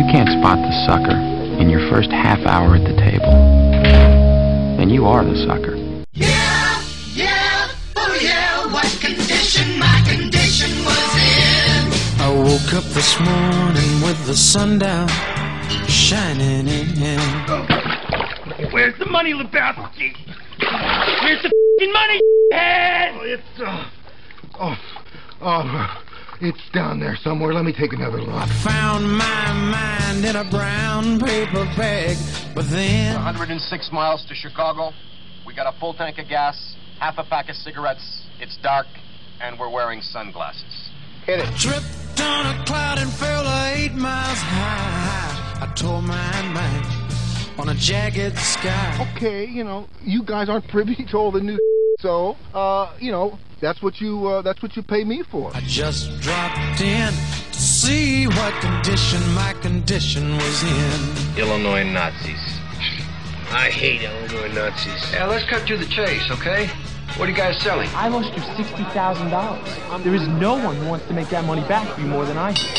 can't spot the sucker in your first half hour at the table, then you are the sucker. Yeah, yeah, oh yeah, what condition my condition was in. I woke up this morning with the sun down, shining in. Where's the money, Lebowski? Where's the f***ing money, head? It's down there somewhere. Let me take another look. I found my mind in a brown paper bag, but then 106 miles to Chicago. We got a full tank of gas, half a pack of cigarettes. It's dark, and we're wearing sunglasses. Hit it. tripped on a cloud and fell 8 miles high. I tore my mind on a jagged sky. Okay, you guys aren't privy to all the new so, that's what you pay me for. I just dropped in to see what condition my condition was in. Illinois Nazis. I hate Illinois Nazis. Yeah, let's cut to the chase, okay? What are you guys selling? I lost you $60,000. There is no one who wants to make that money back for you more than I do.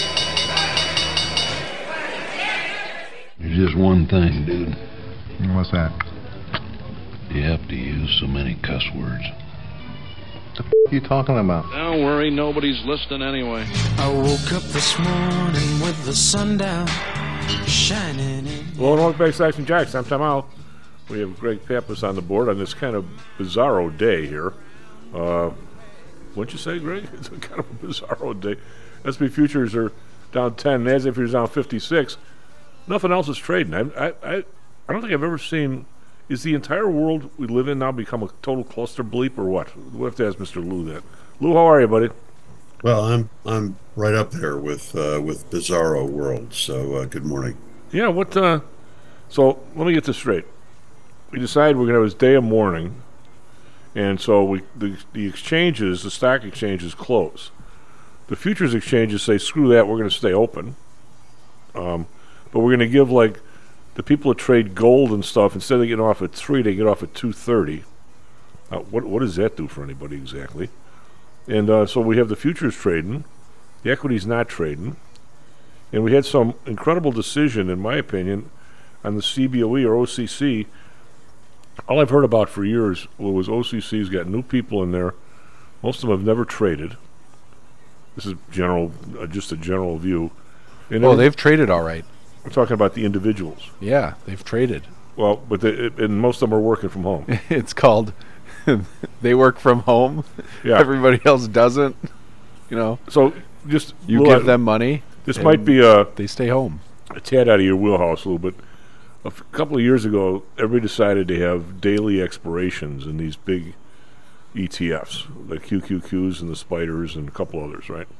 There's just one thing, dude. What's that? You have to use so many cuss words. The f*** you talking about? Don't worry, nobody's listening anyway. I woke up this morning with the sun down, shining in. Hello and welcome back to Action Jacks. I'm Tom Al. We have Greg Pappas on the board on this kind of bizarro day here. Wouldn't you say, Greg? It's a kind of a bizarro day. S&P futures are down 10. NASDAQ futures down 56. Nothing else is trading. I don't think I've ever seen. Is the entire world we live in now become a total cluster bleep or what? We'll have to ask Mr. Lou that. Lou, how are you, buddy? Well, I'm right up there with bizarro world. So good morning. Yeah. What? So let me get this straight. We decided we're going to have this day of mourning, and so the exchanges, the stock exchanges, close. The futures exchanges say, "Screw that, we're going to stay open," but we're going to give the people that trade gold and stuff, instead of getting off at 3, they get off at 2:30. What does that do for anybody exactly? And so we have the futures trading, the equities not trading, and we had some incredible decision, in my opinion, on the CBOE or OCC. All I've heard about for years was OCC's got new people in there. Most of them have never traded. This is just a general view. And they've traded all right. We're talking about the individuals. Yeah, they've traded. Well, but and most of them are working from home. It's called they work from home. Yeah. Everybody else doesn't. So just you give them money. This might be they stay home. A tad out of your wheelhouse, Lou, but a couple of years ago, everybody decided to have daily expirations in these big ETFs, the QQQs and the Spiders and a couple others, right?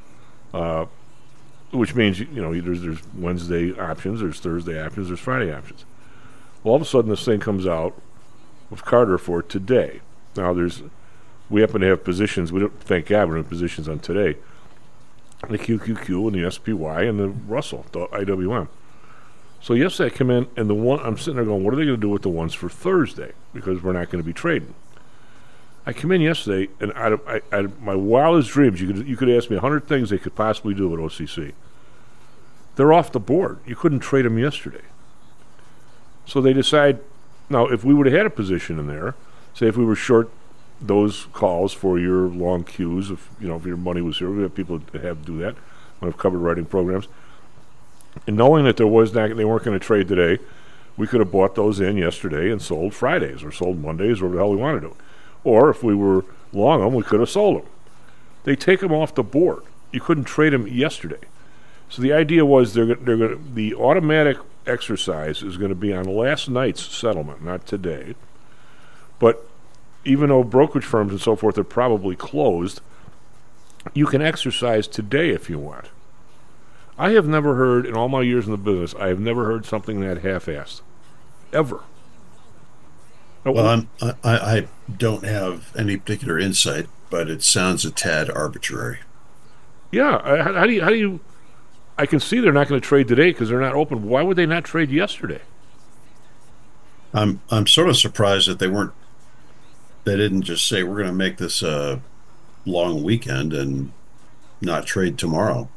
Which means, there's Wednesday options, there's Thursday options, there's Friday options. Well, all of a sudden, this thing comes out with Carter for today. Now, we happen to have positions. We don't, thank God, we don't have positions on today. The QQQ and the SPY and the Russell, the IWM. So yesterday I come in, and I'm sitting there going, what are they going to do with the ones for Thursday? Because we're not going to be trading. I come in yesterday, and out of my wildest dreams, you could ask me 100 things they could possibly do with OCC. They're off the board. You couldn't trade them yesterday. So they decide, now, if we would have had a position in there, say if we were short those calls for your long queues, if your money was here, we have people that have to do that. We have covered writing programs. And knowing that they weren't going to trade today, we could have bought those in yesterday and sold Fridays or sold Mondays or whatever the hell we wanted to. Or if we were long them, we could have sold them. They take them off the board. You couldn't trade them yesterday. So the idea was the automatic exercise is going to be on last night's settlement, not today. But even though brokerage firms and so forth are probably closed, you can exercise today if you want. I have never heard, in all my years in the business, I have never heard something that half-assed. Ever. Well, I don't have any particular insight, but it sounds a tad arbitrary. Yeah. How do you... I can see they're not going to trade today because they're not open. Why would they not trade yesterday? I'm sort of surprised that they didn't just say we're going to make this a long weekend and not trade tomorrow.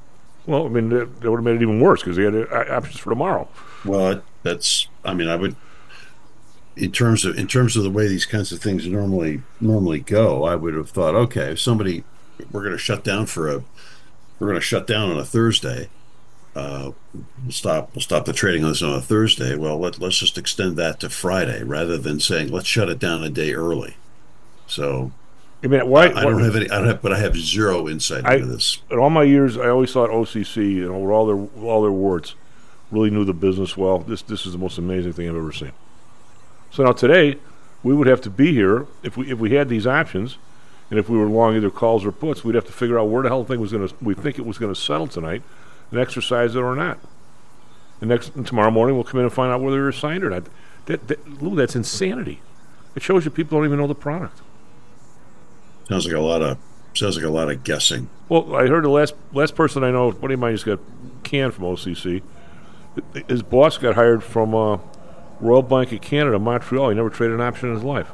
Well, I mean, that would have made it even worse because they had options for tomorrow. Well, that's. I mean, I would. In terms of the way these kinds of things normally go, I would have thought, okay, if somebody, we're going to shut down on a Thursday. We'll stop the trading on this on a Thursday. Well, let's just extend that to Friday rather than saying let's shut it down a day early. So, I mean, why? I don't have any. But I have zero insight into this. In all my years, I always thought OCC, with all their warts, really knew the business well. This is the most amazing thing I've ever seen. So now today, we would have to be here if we had these options, and if we were long either calls or puts, we'd have to figure out where the hell the thing was going to. We think it was going to settle tonight, and exercise it or not. And tomorrow morning, we'll come in and find out whether they're signed or not. Lou, that's insanity. It shows you people don't even know the product. Sounds like a lot of guessing. Well, I heard the last person I know, a buddy of mine just got canned from OCC. His boss got hired from Royal Bank of Canada, Montreal. He never traded an option in his life.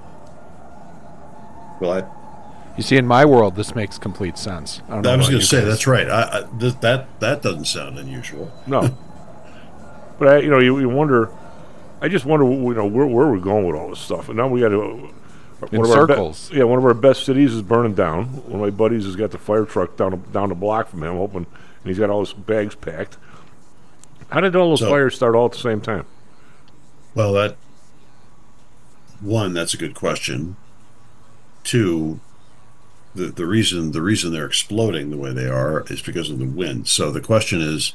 Well, you see, in my world, this makes complete sense. I was going to say that's right. That doesn't sound unusual. No, but you wonder. I just wonder, where we're going with all this stuff. And now we got to. In circles. One of our best cities is burning down. One of my buddies has got the fire truck down the block from him, hoping, and he's got all his bags packed. How did all those fires start all at the same time? Well, that's a good question. Two, the reason they're exploding the way they are is because of the wind. So the question is,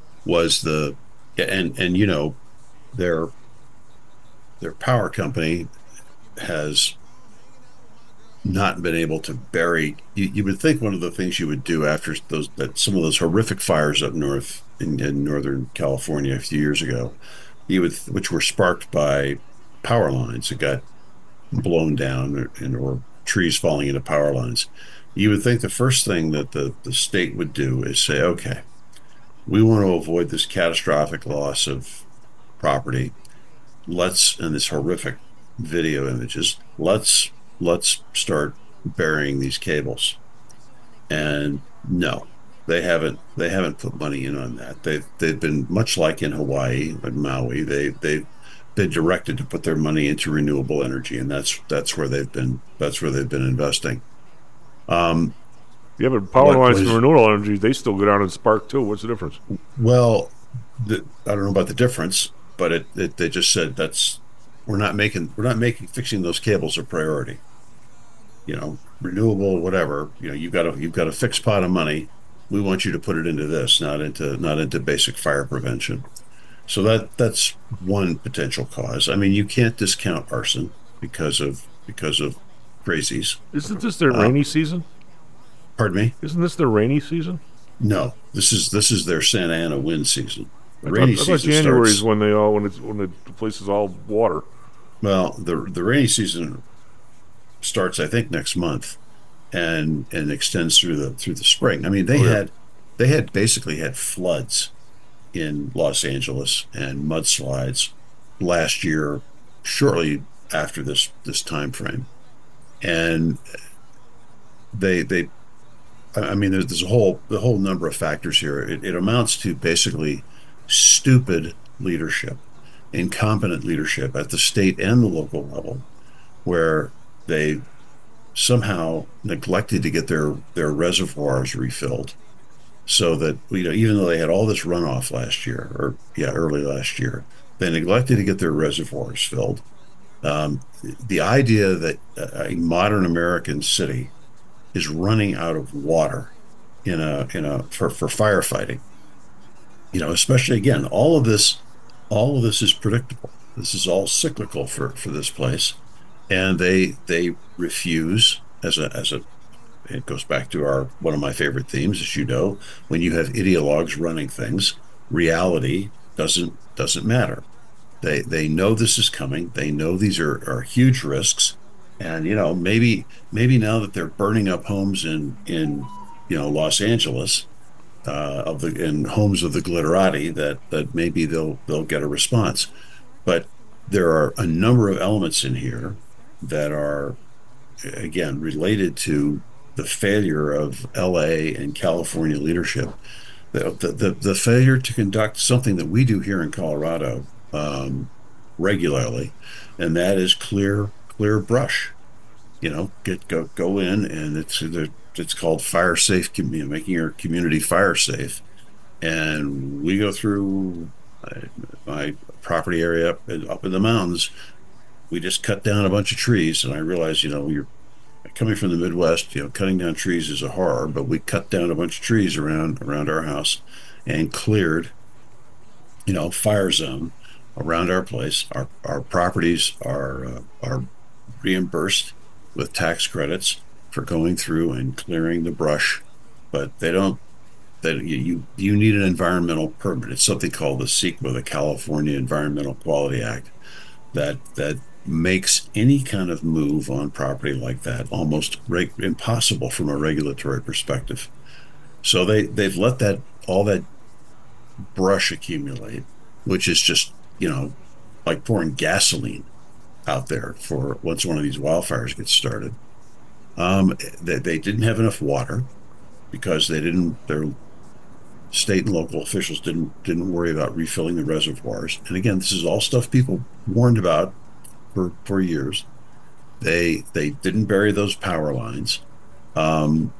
their power company has not been able to bury. You would think one of the things you would do after some of those horrific fires up north in Northern California a few years ago, which were sparked by power lines that got blown down or trees falling into power lines. You would think the first thing that the state would do is say, okay, we want to avoid this catastrophic loss of property. And this horrific video images, let's start burying these cables. And no, they haven't put money in on that. They've been much like in Hawaii and Maui. They've been directed to put their money into renewable energy, and that's where they've been investing. Yeah, but power lines and renewable energy, they still go down and spark too. What's the difference? Well, I don't know about the difference, but they just said we're not making fixing those cables a priority. Renewable, whatever. You've got a fixed pot of money. We want you to put it into this, not into basic fire prevention. So that's one potential cause. I mean, you can't discount arson because of crazies. Isn't this their rainy season? Pardon me? Isn't this their rainy season? No, this is their Santa Ana wind season. I thought January is when the place is all water. Well, the rainy season starts, I think, next month, and extends through the spring. I mean, they basically had floods in Los Angeles and mudslides last year, shortly after this time frame, and I mean, there's a whole number of factors here. It amounts to basically stupid leadership, incompetent leadership at the state and the local level, where they somehow neglected to get their reservoirs refilled, so that even though they had all this runoff early last year, they neglected to get their reservoirs filled. The idea that a modern American city is running out of water for firefighting, especially, again, all of this is predictable. This is all cyclical for this place, and they refuse it goes back to one of my favorite themes, as you know. When you have ideologues running things, reality doesn't matter. They know this is coming. They know these are huge risks, and maybe now that they're burning up homes in Los Angeles, in homes of the glitterati, that maybe they'll get a response. But there are a number of elements in here that are, again, related to the failure of LA and California leadership The failure to conduct something that we do here in Colorado regularly, and that is clear brush. Go in, and it's called fire safe, making your community fire safe. And we go through my property area up in the mountains. We just cut down a bunch of trees, and I realize, you're coming from the Midwest, cutting down trees is a horror, but we cut down a bunch of trees around our house and cleared, fire zone around our place. Our properties are reimbursed with tax credits for going through and clearing the brush, but you need an environmental permit. It's something called the CEQA, the California Environmental Quality Act, that makes any kind of move on property like that almost impossible from a regulatory perspective. So they've let all that brush accumulate, which is just like pouring gasoline out there for once one of these wildfires gets started. They didn't have enough water because their state and local officials didn't worry about refilling the reservoirs. And again, this is all stuff people warned about for years. They didn't bury those power lines, and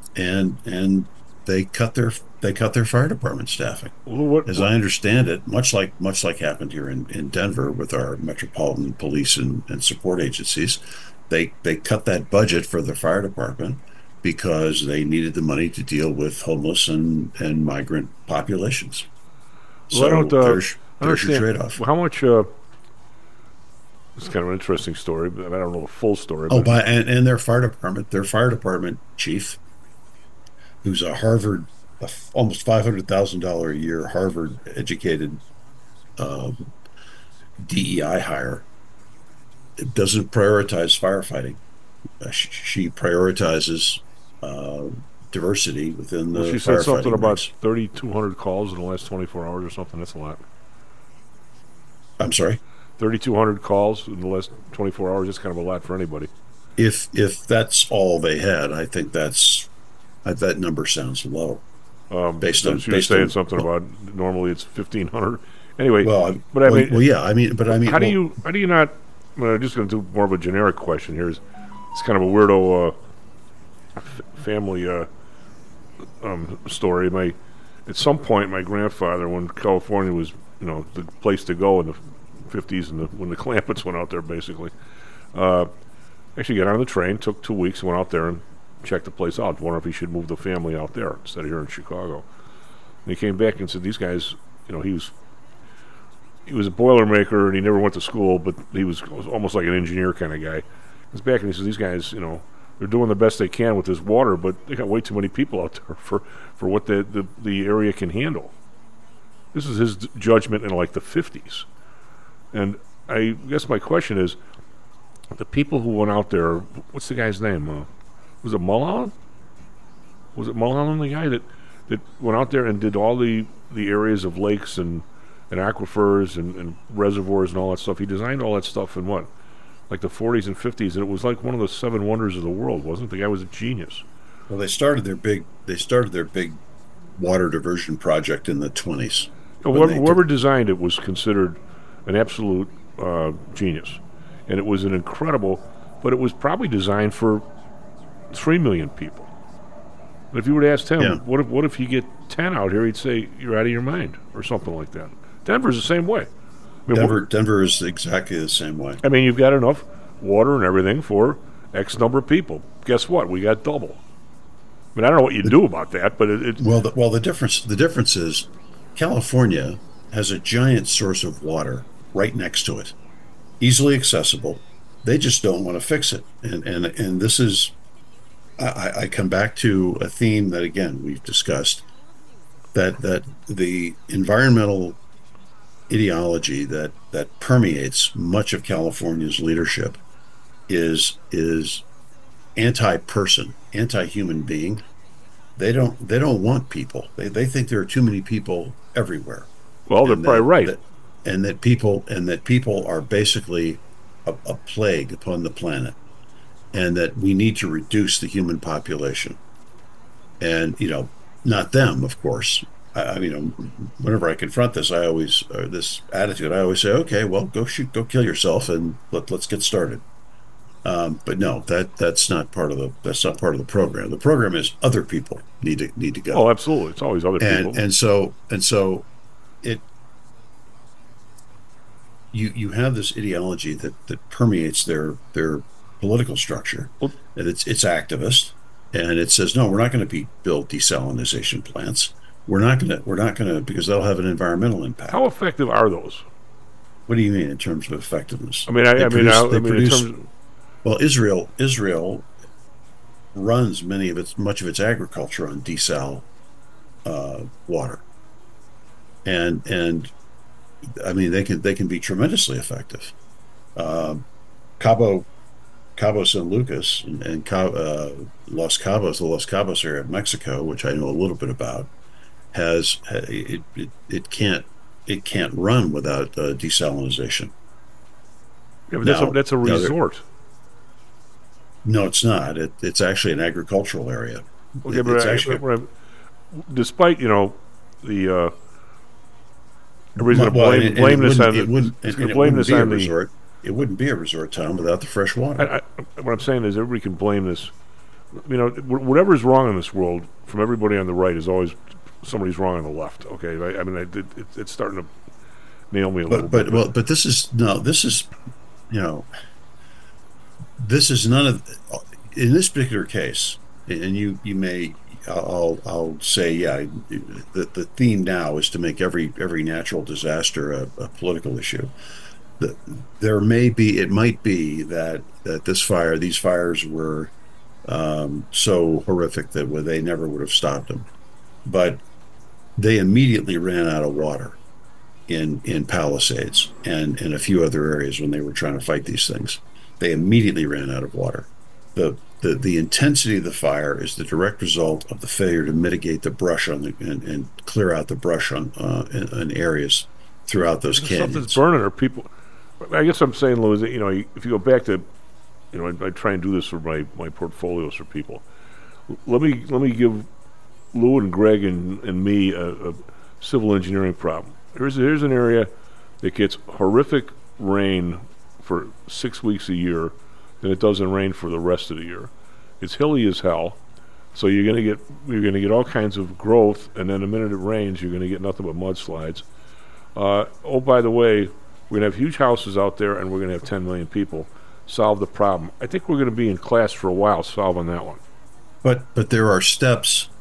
they cut their fire department staffing. As I understand it, much like happened here in Denver with our metropolitan police and support agencies, they cut that budget for the fire department because they needed the money to deal with homeless and migrant populations. So there's your trade-off. How much? It's kind of an interesting story, but I don't know the full story. And their fire department chief, who's a Harvard, almost $500,000 a year Harvard-educated DEI hire, doesn't prioritize firefighting. She prioritizes diversity within the. Well, she said something about 3,200 calls in the last 24 hours or something. That's a lot. I'm sorry. 3,200 calls in the last 24 hours. That's kind of a lot for anybody. If that's all they had, I think that number sounds low. Based on something about normally it's 1,500. Anyway, how do you not? I'm just going to do more of a generic question here. It's kind of a weirdo family story. At some point, my grandfather, when California was the place to go in the 50s and when the Clampetts went out there, basically, actually got on the train, took 2 weeks, went out there and checked the place out. Wonder if he should move the family out there instead of here in Chicago. And he came back and said, these guys, he was a Boilermaker and he never went to school, but he was almost like an engineer kind of guy. He was back and he said, these guys, they're doing the best they can with this water, but they got way too many people out there for what the area can handle. This is his judgment in like the 50s. And I guess my question is, the people who went out there, what's the guy's name? Was it Mulholland? Was it Mulholland, the guy that went out there and did all the areas of lakes and aquifers and reservoirs and all that stuff? He designed all that stuff in like the 40s and 50s, and it was like one of the 7 wonders of the world, wasn't it? The guy was a genius. Well, they started their big water diversion project in the 20s. Whoever designed it was considered an absolute genius, and it was an incredible. But it was probably designed for 3 million people. And if you were to ask him, what if you get 10 out here, he'd say you're out of your mind or something like that. Denver's the same way. Denver is exactly the same way. I mean, you've got enough water and everything for X number of people. Guess what? We got double. I mean, I don't know what you do about that, but the difference is California has a giant source of water right next to it, easily accessible. They just don't want to fix it, and this is. I come back to a theme that again we've discussed, that the environmental ideology that permeates much of California's leadership is anti-person, anti-human being. They don't want people. They think there are too many people everywhere. Well, they're probably right. That people are basically a plague upon the planet, and that we need to reduce the human population. And not them, of course. I mean, whenever I confront this, I always this attitude. I always say, okay, well, go kill yourself, and let's get started. But no, that's not part of the program. The program is other people need to go. Oh, absolutely, it's always other people. And so it you have this ideology that permeates their political structure, and it's activist, and it says, no, we're not going to build desalinization plants. We're not going to because they'll have an environmental impact. How effective are those? What do you mean in terms of effectiveness? I mean, in terms of, well, Israel runs much of its agriculture on desal water, and I mean they can be tremendously effective. Cabo San Lucas and Los Cabos, the Los Cabos area of Mexico, which I know a little bit about, it can't run without desalinization. Yeah, but that's a resort. No, it's not. It's actually an agricultural area. Okay, but despite the everybody's going to blame this on the resort. It wouldn't be a resort town without the fresh water. What I'm saying is everybody can blame this. Whatever's wrong in this world, from everybody on the right, is always somebody's wrong on the left. Okay, I mean it's starting to nail me a little bit. But this is none of in this particular case, and you may I'll say the theme now is to make every natural disaster a political issue. It might be that these fires were so horrific that they never would have stopped them, but they immediately ran out of water in Palisades and in a few other areas when they were trying to fight these things. They immediately ran out of water. The intensity of the fire is the direct result of the failure to mitigate the brush and clear out the brush in areas throughout those canyons. Stuff that's burning are people. I guess I'm saying, Lou, that if you go back to, I try and do this for my portfolios for people. Let me give Lou and Greg and me a civil engineering problem. Here's an area that gets horrific rain for 6 weeks a year, then it doesn't rain for the rest of the year. It's hilly as hell, so you're gonna get all kinds of growth, and then the minute it rains, you're gonna get nothing but mudslides. Oh, by the way, we're going to have huge houses out there, and we're going to have 10 million people. Solve the problem. I think we're going to be in class for a while solving that one. But there are steps.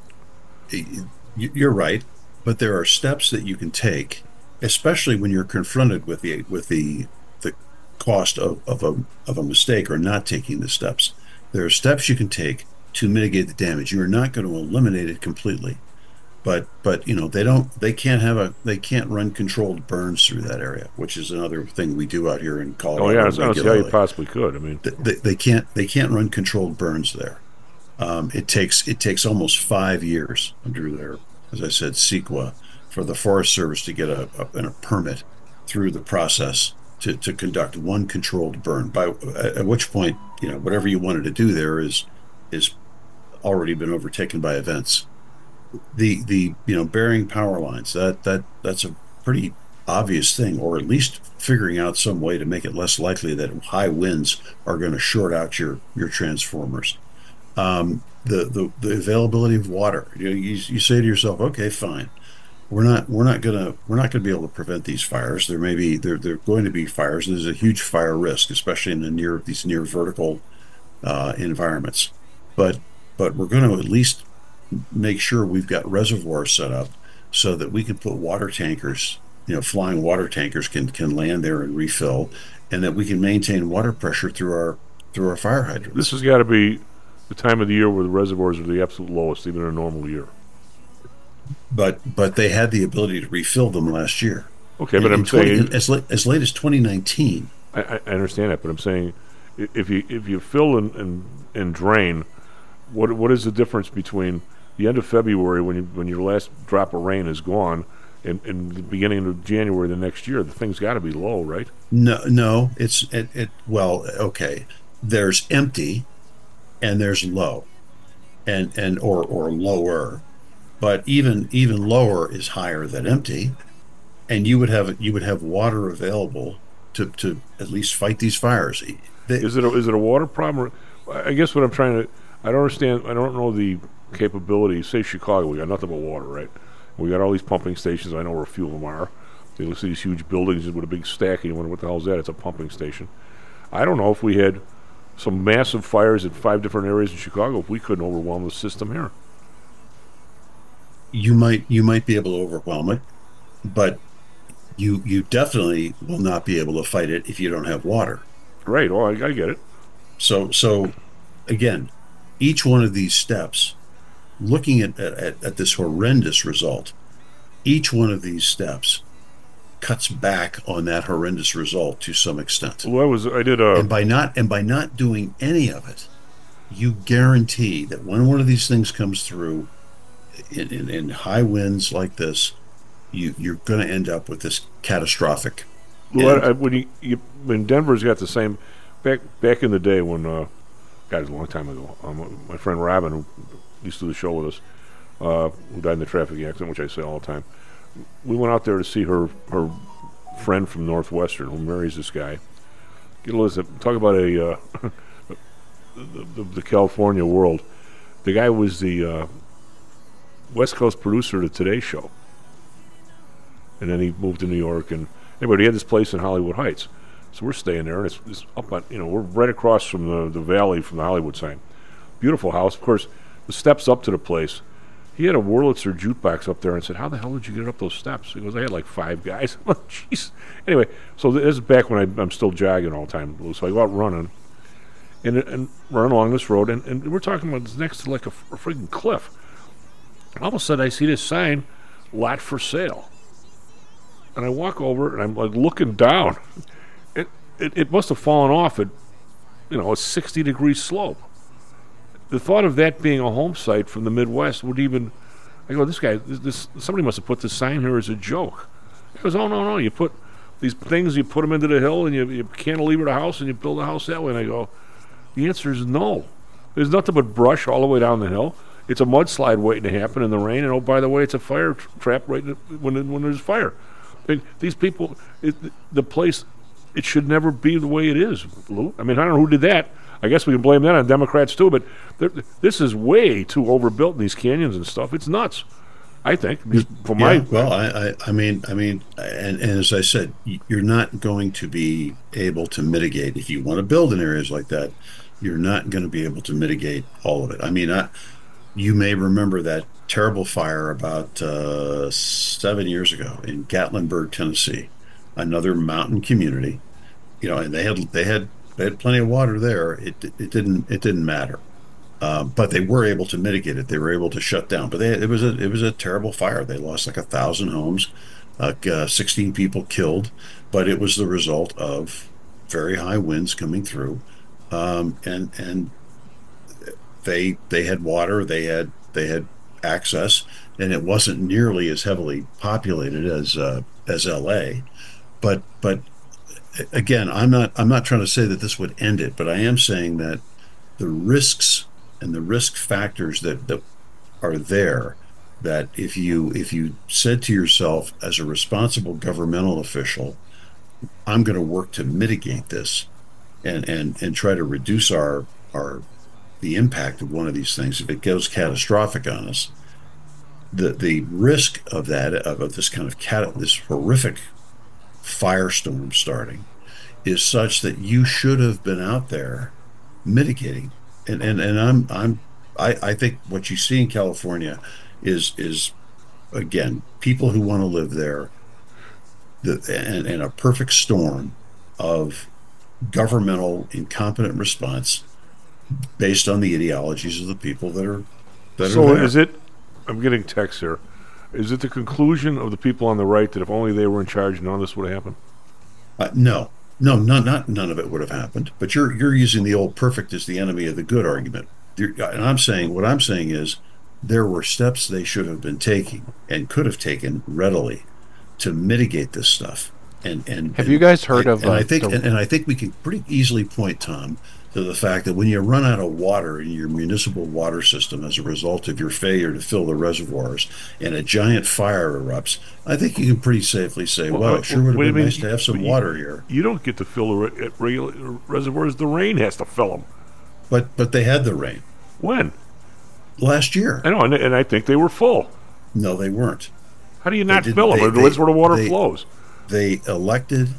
You're right, but there are steps that you can take, especially when you're confronted with the cost of a mistake or not taking the steps. There are steps you can take to mitigate the damage. You are not going to eliminate it completely. But they can't run controlled burns through that area, which is another thing we do out here in Colorado. Oh yeah, I don't see how you possibly could. I mean, they can't run controlled burns there. It takes almost 5 years under their, as I said, CEQA, for the Forest Service to get a permit through the process to conduct one controlled burn. At which point, whatever you wanted to do there is already been overtaken by events. The burying power lines, that's a pretty obvious thing, or at least figuring out some way to make it less likely that high winds are going to short out your transformers. The availability of water. You say to yourself, okay, fine, we're not going to be able to prevent these fires. There going to be fires, and there's a huge fire risk, especially in these near vertical environments. But we're going to at least make sure we've got reservoirs set up so that we can put water tankers, flying water tankers can land there and refill, and that we can maintain water pressure through our fire hydrants. This has got to be the time of the year where the reservoirs are the absolute lowest, even in a normal year. But they had the ability to refill them last year. Okay, but I'm saying as late as 2019. I understand that, but I'm saying if you fill and drain, what is the difference between the end of February when your last drop of rain is gone and the beginning of January the next year? The thing's got to be low, right? No, well, okay. There's empty and there's low, and or lower. but even lower is higher than empty, and you would have water available to at least fight these fires. Is it a water problem? I guess what I'm trying to, I don't understand. I don't know the capability. Say Chicago, we got nothing but water, right? We got all these pumping stations. I know where a few of them are. They look at these huge buildings with a big stack, and you wonder what the hell is that? It's a pumping station. I don't know if we had some massive fires in 5 different areas in Chicago, if we couldn't overwhelm the system here. You might be able to overwhelm it, but you definitely will not be able to fight it if you don't have water. Right. Oh, I get it. So again, each one of these steps, looking at this horrendous result, each one of these steps cuts back on that horrendous result to some extent. Well, and by not doing any of it, you guarantee that when one of these things comes through in high winds like this, you're going to end up with this catastrophic. Well, when Denver's got the same back in the day when God, it was a long time ago. My friend Robin, who used to do the show with us, who died in the traffic accident, which I say all the time. We went out there to see her friend from Northwestern, who marries this guy. Get a listen. Talk about the California world. The guy was the West Coast producer of the Today Show, and then he moved to New York. And anyway, he had this place in Hollywood Heights. So we're staying there, and it's up on, we're right across from the valley from the Hollywood sign. Beautiful house. Of course, the steps up to the place. He had a Wurlitzer jukebox up there and said, "How the hell did you get up those steps?" He goes, "I had like 5 guys." I'm like, jeez. Anyway, so this is back when I'm still jogging all the time. So I go out running and run along this road, and we're talking about it's next to like a freaking cliff. And all of a sudden, I see this sign, "Lot for sale." And I walk over, and I'm like looking down. It must have fallen off at, a 60-degree slope. The thought of that being a home site from the Midwest would even, I go, somebody must have put this sign here as a joke. He goes, "Oh, no, you put these things, you put them into the hill, and you cantilever the house, and you build a house that way." And I go, the answer is no. There's nothing but brush all the way down the hill. It's a mudslide waiting to happen in the rain, and oh, by the way, it's a fire trap right when there's fire. These people, the place, it should never be the way it is, Lou. I mean, I don't know who did that. I guess we can blame that on Democrats too, but this is way too overbuilt in these canyons and stuff. It's nuts, I think. I mean, and as I said, you're not going to be able to mitigate if you want to build in areas like that. You're not going to be able to mitigate all of it. I mean, you may remember that terrible fire about 7 years ago in Gatlinburg, Tennessee, another mountain community. And they had plenty of water there. It didn't matter, but they were able to mitigate it. They were able to shut down. But it was a terrible fire. They lost like 1,000 homes, 16 people killed. But it was the result of very high winds coming through, and they had water. They had access, and it wasn't nearly as heavily populated as L.A. But again, I'm not trying to say that this would end it, but I am saying that the risks and the risk factors that are there, that if you said to yourself as a responsible governmental official, I'm going to work to mitigate this and try to reduce the impact of one of these things if it goes catastrophic on us, the risk of this kind of this horrific firestorm starting is such that you should have been out there mitigating. And I think what you see in California is again, people who want to live there, and a perfect storm of governmental incompetent response based on the ideologies of the people that are there. So is it, I'm getting texts here, is it the conclusion of the people on the right that if only they were in charge, none of this would have happened? No, none of it would have happened. But you're using the old "perfect is the enemy of the good" argument. And what I'm saying is there were steps they should have been taking and could have taken readily to mitigate this stuff. And have you guys heard of? I think we can pretty easily point, Tom, to the fact that when you run out of water in your municipal water system as a result of your failure to fill the reservoirs and a giant fire erupts, I think you can pretty safely say, well, it sure would have been nice to have some water here. You don't get to fill the regular reservoirs. The rain has to fill them. But they had the rain. When? Last year. I know, and I think they were full. No, they weren't. How do you not fill them? That's where the water flows. They elected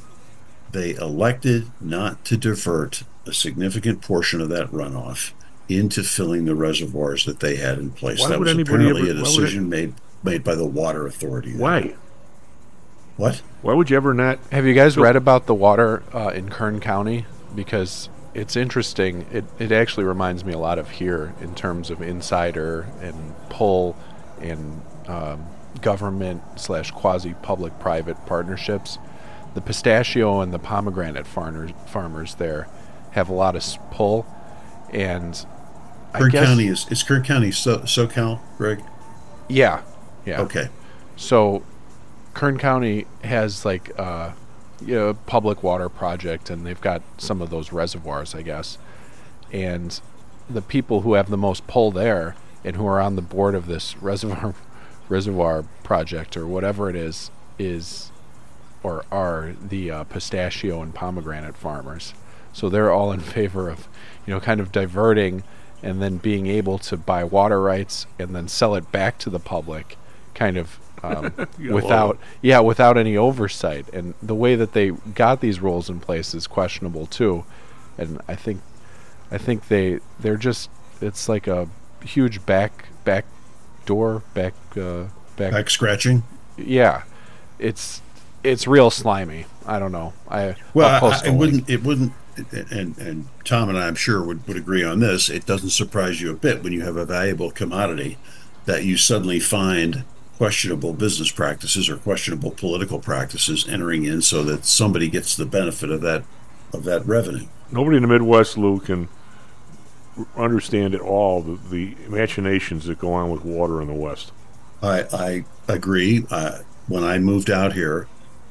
not to divert a significant portion of that runoff into filling the reservoirs that they had in place. That was apparently a decision made by the water authority. Why? What? Why would you ever not? Have you guys read about the water in Kern County? Because it's interesting. It actually reminds me a lot of here in terms of insider and pull and government / quasi-public-private partnerships. The pistachio and the pomegranate farmers there have a lot of pull, and Kern County is Kern County SoCal, Greg? Yeah. Okay. So Kern County has like a public water project, and they've got some of those reservoirs, I guess. And the people who have the most pull there, and who are on the board of this reservoir project or whatever it is are the pistachio and pomegranate farmers. So they're all in favor of, kind of diverting and then being able to buy water rights and then sell it back to the public, kind of without any oversight. And the way that they got these rules in place is questionable too. And I think they're just, it's like a huge back scratching. Yeah, it's real slimy. I don't know. It wouldn't. And Tom and I, I'm sure, would agree on this. It doesn't surprise you a bit when you have a valuable commodity that you suddenly find questionable business practices or questionable political practices entering in, so that somebody gets the benefit of that revenue. Nobody in the Midwest, Lou, can understand at all the machinations that go on with water in the West. I agree. When I moved out here,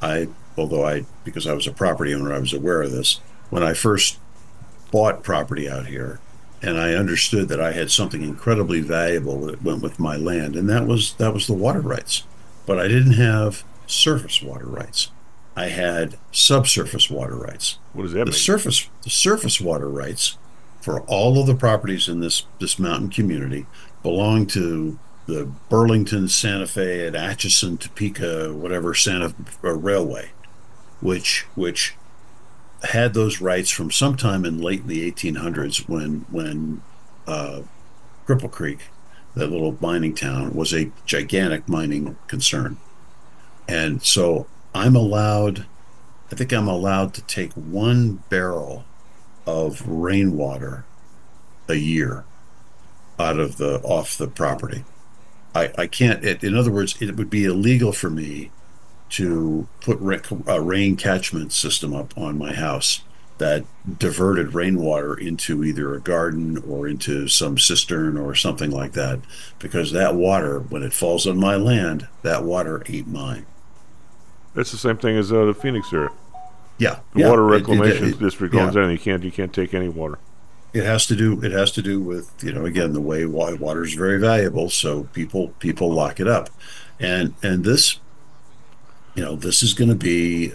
because I was a property owner, I was aware of this. When I first bought property out here, and I understood that I had something incredibly valuable that went with my land, and that was the water rights. But I didn't have surface water rights. I had subsurface water rights. What does that mean? The surface water rights for all of the properties in this mountain community belong to the Burlington, Santa Fe, and Atchison, Topeka, whatever railway, which had those rights from sometime in late in the 1800s when Cripple Creek, that little mining town, was a gigantic mining concern. And so I think I'm allowed to take 1 barrel of rainwater a year off the property. I can't. In other words, it would be illegal for me to put a rain catchment system up on my house that diverted rainwater into either a garden or into some cistern or something like that, because that water, when it falls on my land, that water ain't mine. That's the same thing as the Phoenix area. Yeah, the water reclamation district owns anything. You can't take any water. It has to do with, again, the way water is very valuable, so people lock it up, and this, this is going to be.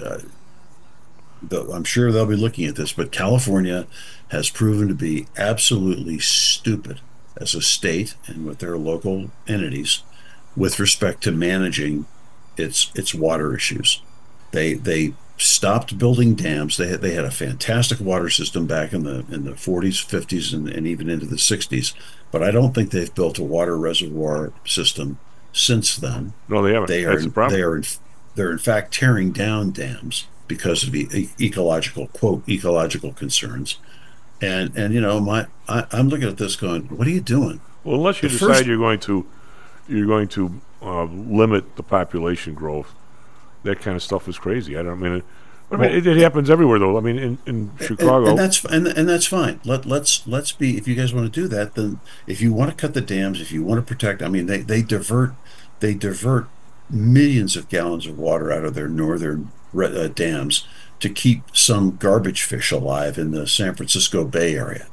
I'm sure they'll be looking at this, but California has proven to be absolutely stupid as a state and with their local entities with respect to managing its water issues. They stopped building dams. They had a fantastic water system back in the 40s, 50s, and even into the 60s, but I don't think they've built a water reservoir system since then. No, they haven't. That's the problem. They're in fact tearing down dams because of the ecological concerns, and I'm looking at this going, what are you doing? Well, unless you decide you're going to limit the population growth, that kind of stuff is crazy. It happens everywhere, though. I mean, in Chicago, and that's fine. Let's be. If you guys want to do that, then if you want to cut the dams, if you want to protect, they divert millions of gallons of water out of their northern dams to keep some garbage fish alive in the San Francisco Bay Area,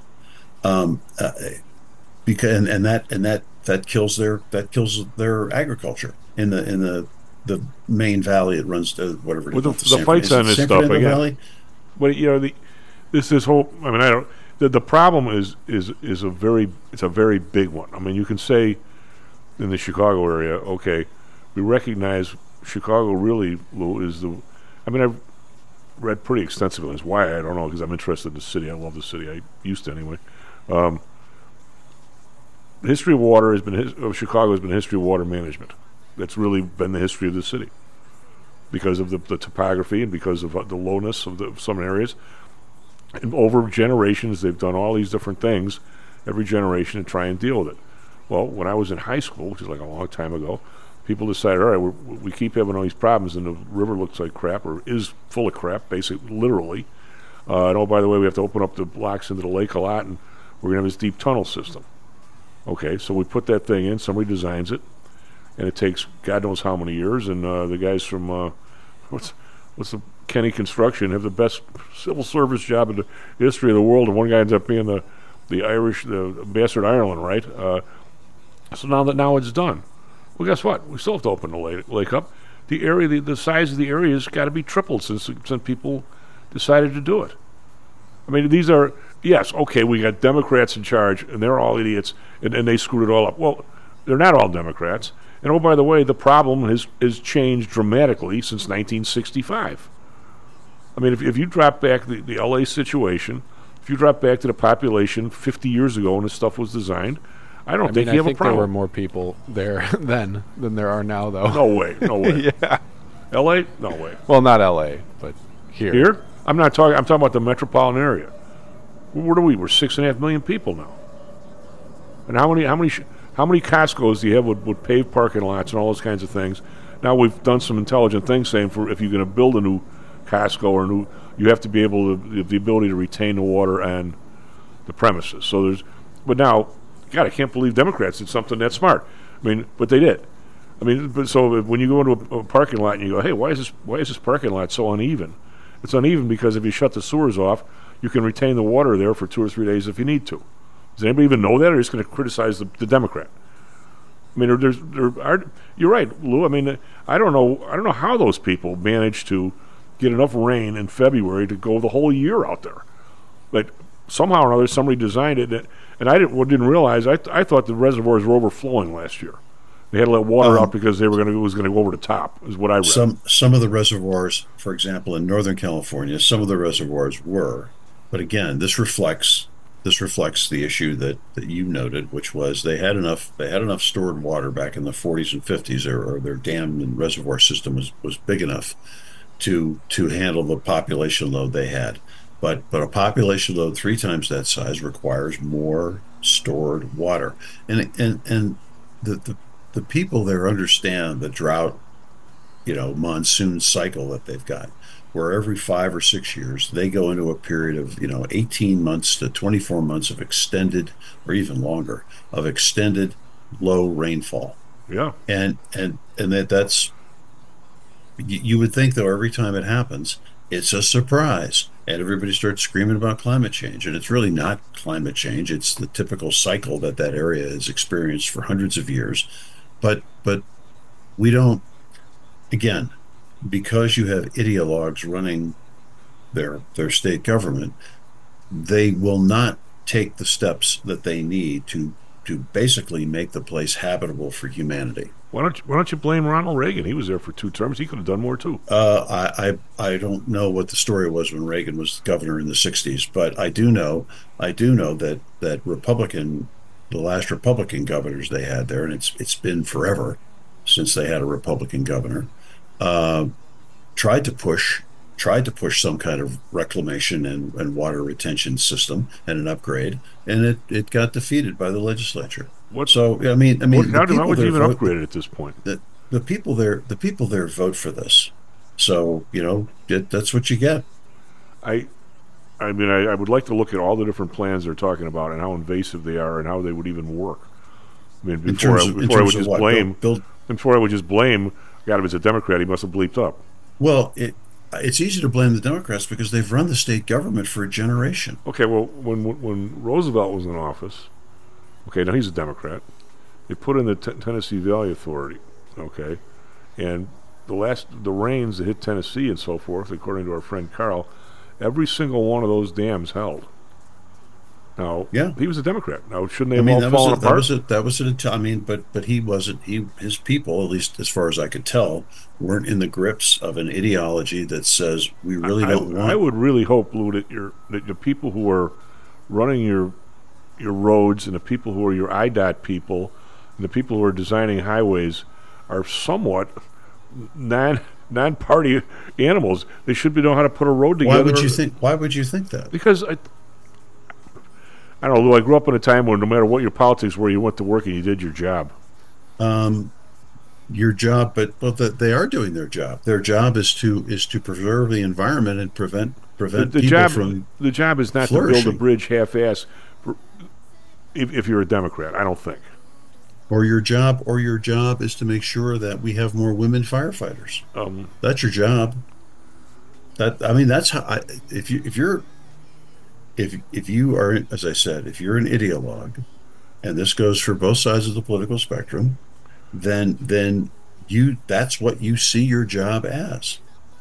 because that kills their agriculture in the main valley. It runs to whatever. Well, the fights on this stuff again. Valley? But this whole. I mean, I don't. The problem is a very big one. I mean, you can say in the Chicago area, okay, we recognize Chicago really, Lou, is the. I mean, I've read pretty extensively. It's why I don't know, because I'm interested in the city. I love the city. I used to anyway. The history of water of Chicago has been history of water management. That's really been the history of the city, because of the topography and because of the lowness of some areas. And over generations, they've done all these different things, every generation, to try and deal with it. Well, when I was in high school, which is like a long time ago, people decided, all right, we keep having all these problems, and the river looks like crap, or is full of crap, basically, literally. And oh, by the way, we have to open up the locks into the lake a lot, and we're going to have this deep tunnel system. Okay, so we put that thing in, somebody designs it, and it takes God knows how many years, and the guys from, what's the Kenny Construction have the best civil service job in the history of the world, and one guy ends up being the ambassador to Ireland, right? So now it's done. Well, guess what? We still have to open the lake up. The area, the size of the area has got to be tripled since people decided to do it. I mean, these are, yes, okay, we got Democrats in charge, and they're all idiots, and they screwed it all up. Well, they're not all Democrats. And oh, by the way, the problem has changed dramatically since 1965. I mean, if you drop back the L.A. situation, if you drop back to the population 50 years ago when this stuff was designed, I think you have a problem. I think there were more people there then than there are now, though. No way. Yeah. L.A.? No way. Well, not L.A., but here. Here? I'm talking about the metropolitan area. What are we? We're 6.5 million people now. And how many Costco's do you have with paved parking lots and all those kinds of things? Now we've done some intelligent things saying for if you're going to build a new Costco you have to be able to the ability to retain the water and the premises. So but now, God, I can't believe Democrats did something that smart. I mean, but they did. I mean, so when you go into a parking lot and you go, hey, why is this parking lot so uneven? It's uneven because if you shut the sewers off, you can retain the water there for 2 or 3 days if you need to. Does anybody even know that, or are you just going to criticize the Democrat? I mean, you're right, Lou. I mean, I don't know how those people manage to get enough rain in February to go the whole year out there. But somehow or another, somebody designed it, and I didn't realize. I thought the reservoirs were overflowing last year. They had to let water out because it was going to go over the top, is what I read. Some of the reservoirs, for example, in Northern California, some of the reservoirs were. But again, this reflects the issue that you noted, which was they had enough stored water back in the 40s and 50s, or their dam and reservoir system was big enough to handle the population load they had. But a population load 3 times that size requires more stored water, and the people there understand the drought, monsoon cycle that they've got, where every 5 or 6 years they go into a period of 18 months to 24 months of extended, or even longer, of extended low rainfall. Yeah, and that's you would think, though, every time it happens, it's a surprise, and everybody starts screaming about climate change, and it's really not climate change. It's the typical cycle that area has experienced for hundreds of years. But we don't, again, because you have ideologues running their state government, they will not take the steps that they need to basically make the place habitable for humanity. Why don't you blame Ronald Reagan? He was there for 2 terms. He could have done more too. I don't know what the story was when Reagan was governor in the 60s, but I do know that the last Republican governors they had there, and it's been forever since they had a Republican governor, tried to push some kind of reclamation and water retention system and an upgrade, and it got defeated by the legislature. How would you even upgrade it at this point? The people there vote for this, so that's what you get. I would like to look at all the different plans they're talking about and how invasive they are and how they would even work. I mean, before I would just blame, God, if it's a Democrat, he must have bleeped up. Well, it's easy to blame the Democrats because they've run the state government for a generation. Okay, well, when Roosevelt was in office, okay, now he's a Democrat. They put in the Tennessee Valley Authority, okay, and the rains that hit Tennessee and so forth, according to our friend Carl, every single one of those dams held. Now, yeah, he was a Democrat. Now, shouldn't they have all fallen apart? But he wasn't. His people, at least as far as I could tell, weren't in the grips of an ideology that says we really don't want. I would really hope, Lou, that the people who are running your roads and the people who are your IDOT people and the people who are designing highways are somewhat non-party animals. They should know how to put a road together. Why would you think that? Because I don't know, Lou, I grew up in a time when no matter what your politics were, you went to work and you did your job. Your job, but they are doing their job. Their job is to preserve the environment and prevent the people job, from the job is not flourishing. to build a bridge half-ass if you're a Democrat, I don't think. Or your job is to make sure that we have more women firefighters. That's your job. That's how if you are, as I said, if you're an ideologue, and this goes for both sides of the political spectrum, then that's what you see your job as.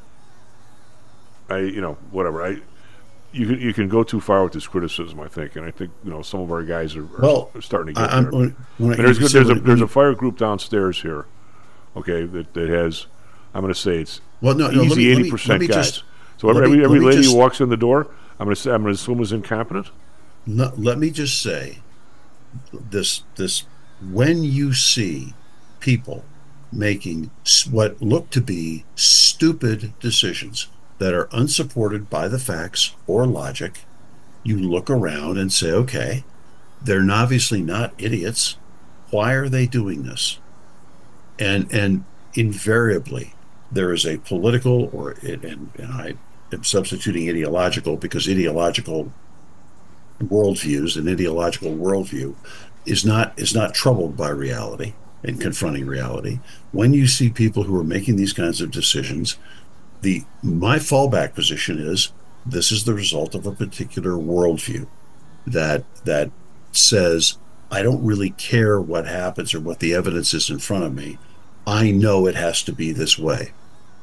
Whatever. You can go too far with this criticism, I think, and I think some of our guys are starting to get there. There's a fire group downstairs here, okay, that has, I'm going to say it's easy 80% guys. So every lady who walks in the door, I'm going to assume is incompetent. Let me just say this: when you see people making what look to be stupid decisions that are unsupported by the facts or logic, you look around and say, okay, they're obviously not idiots. Why are they doing this? And invariably, there is a political and I am substituting ideological because ideological worldviews and ideological worldview is not troubled by reality and confronting reality. When you see people who are making these kinds of decisions, my fallback position is this is the result of a particular worldview that says I don't really care what happens or what the evidence is in front of me. I know it has to be this way,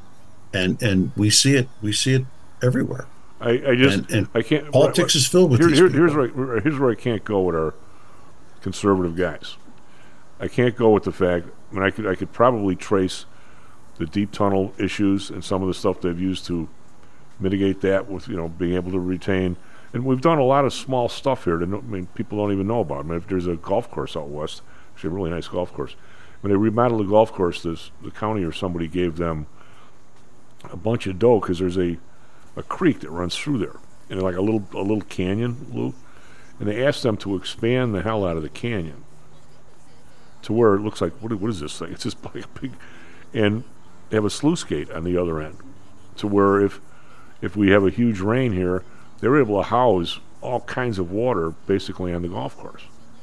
and we see it everywhere. I can't. Politics is filled with these people. Here's where I can't go with our conservative guys. I can't go with the fact. I could probably trace the deep tunnel issues and some of the stuff they've used to mitigate that with being able to retain. And we've done a lot of small stuff here that people don't even know about. If there's a golf course out west, actually a really nice golf course. When they remodeled the golf course, the county or somebody gave them a bunch of dough because there's a creek that runs through there, and like a little canyon, Lou. And they asked them to expand the hell out of the canyon to where it looks like what is this thing? It's just like a big, and they have a sluice gate on the other end, to where if we have a huge rain here, they're able to house all kinds of water basically on the golf course.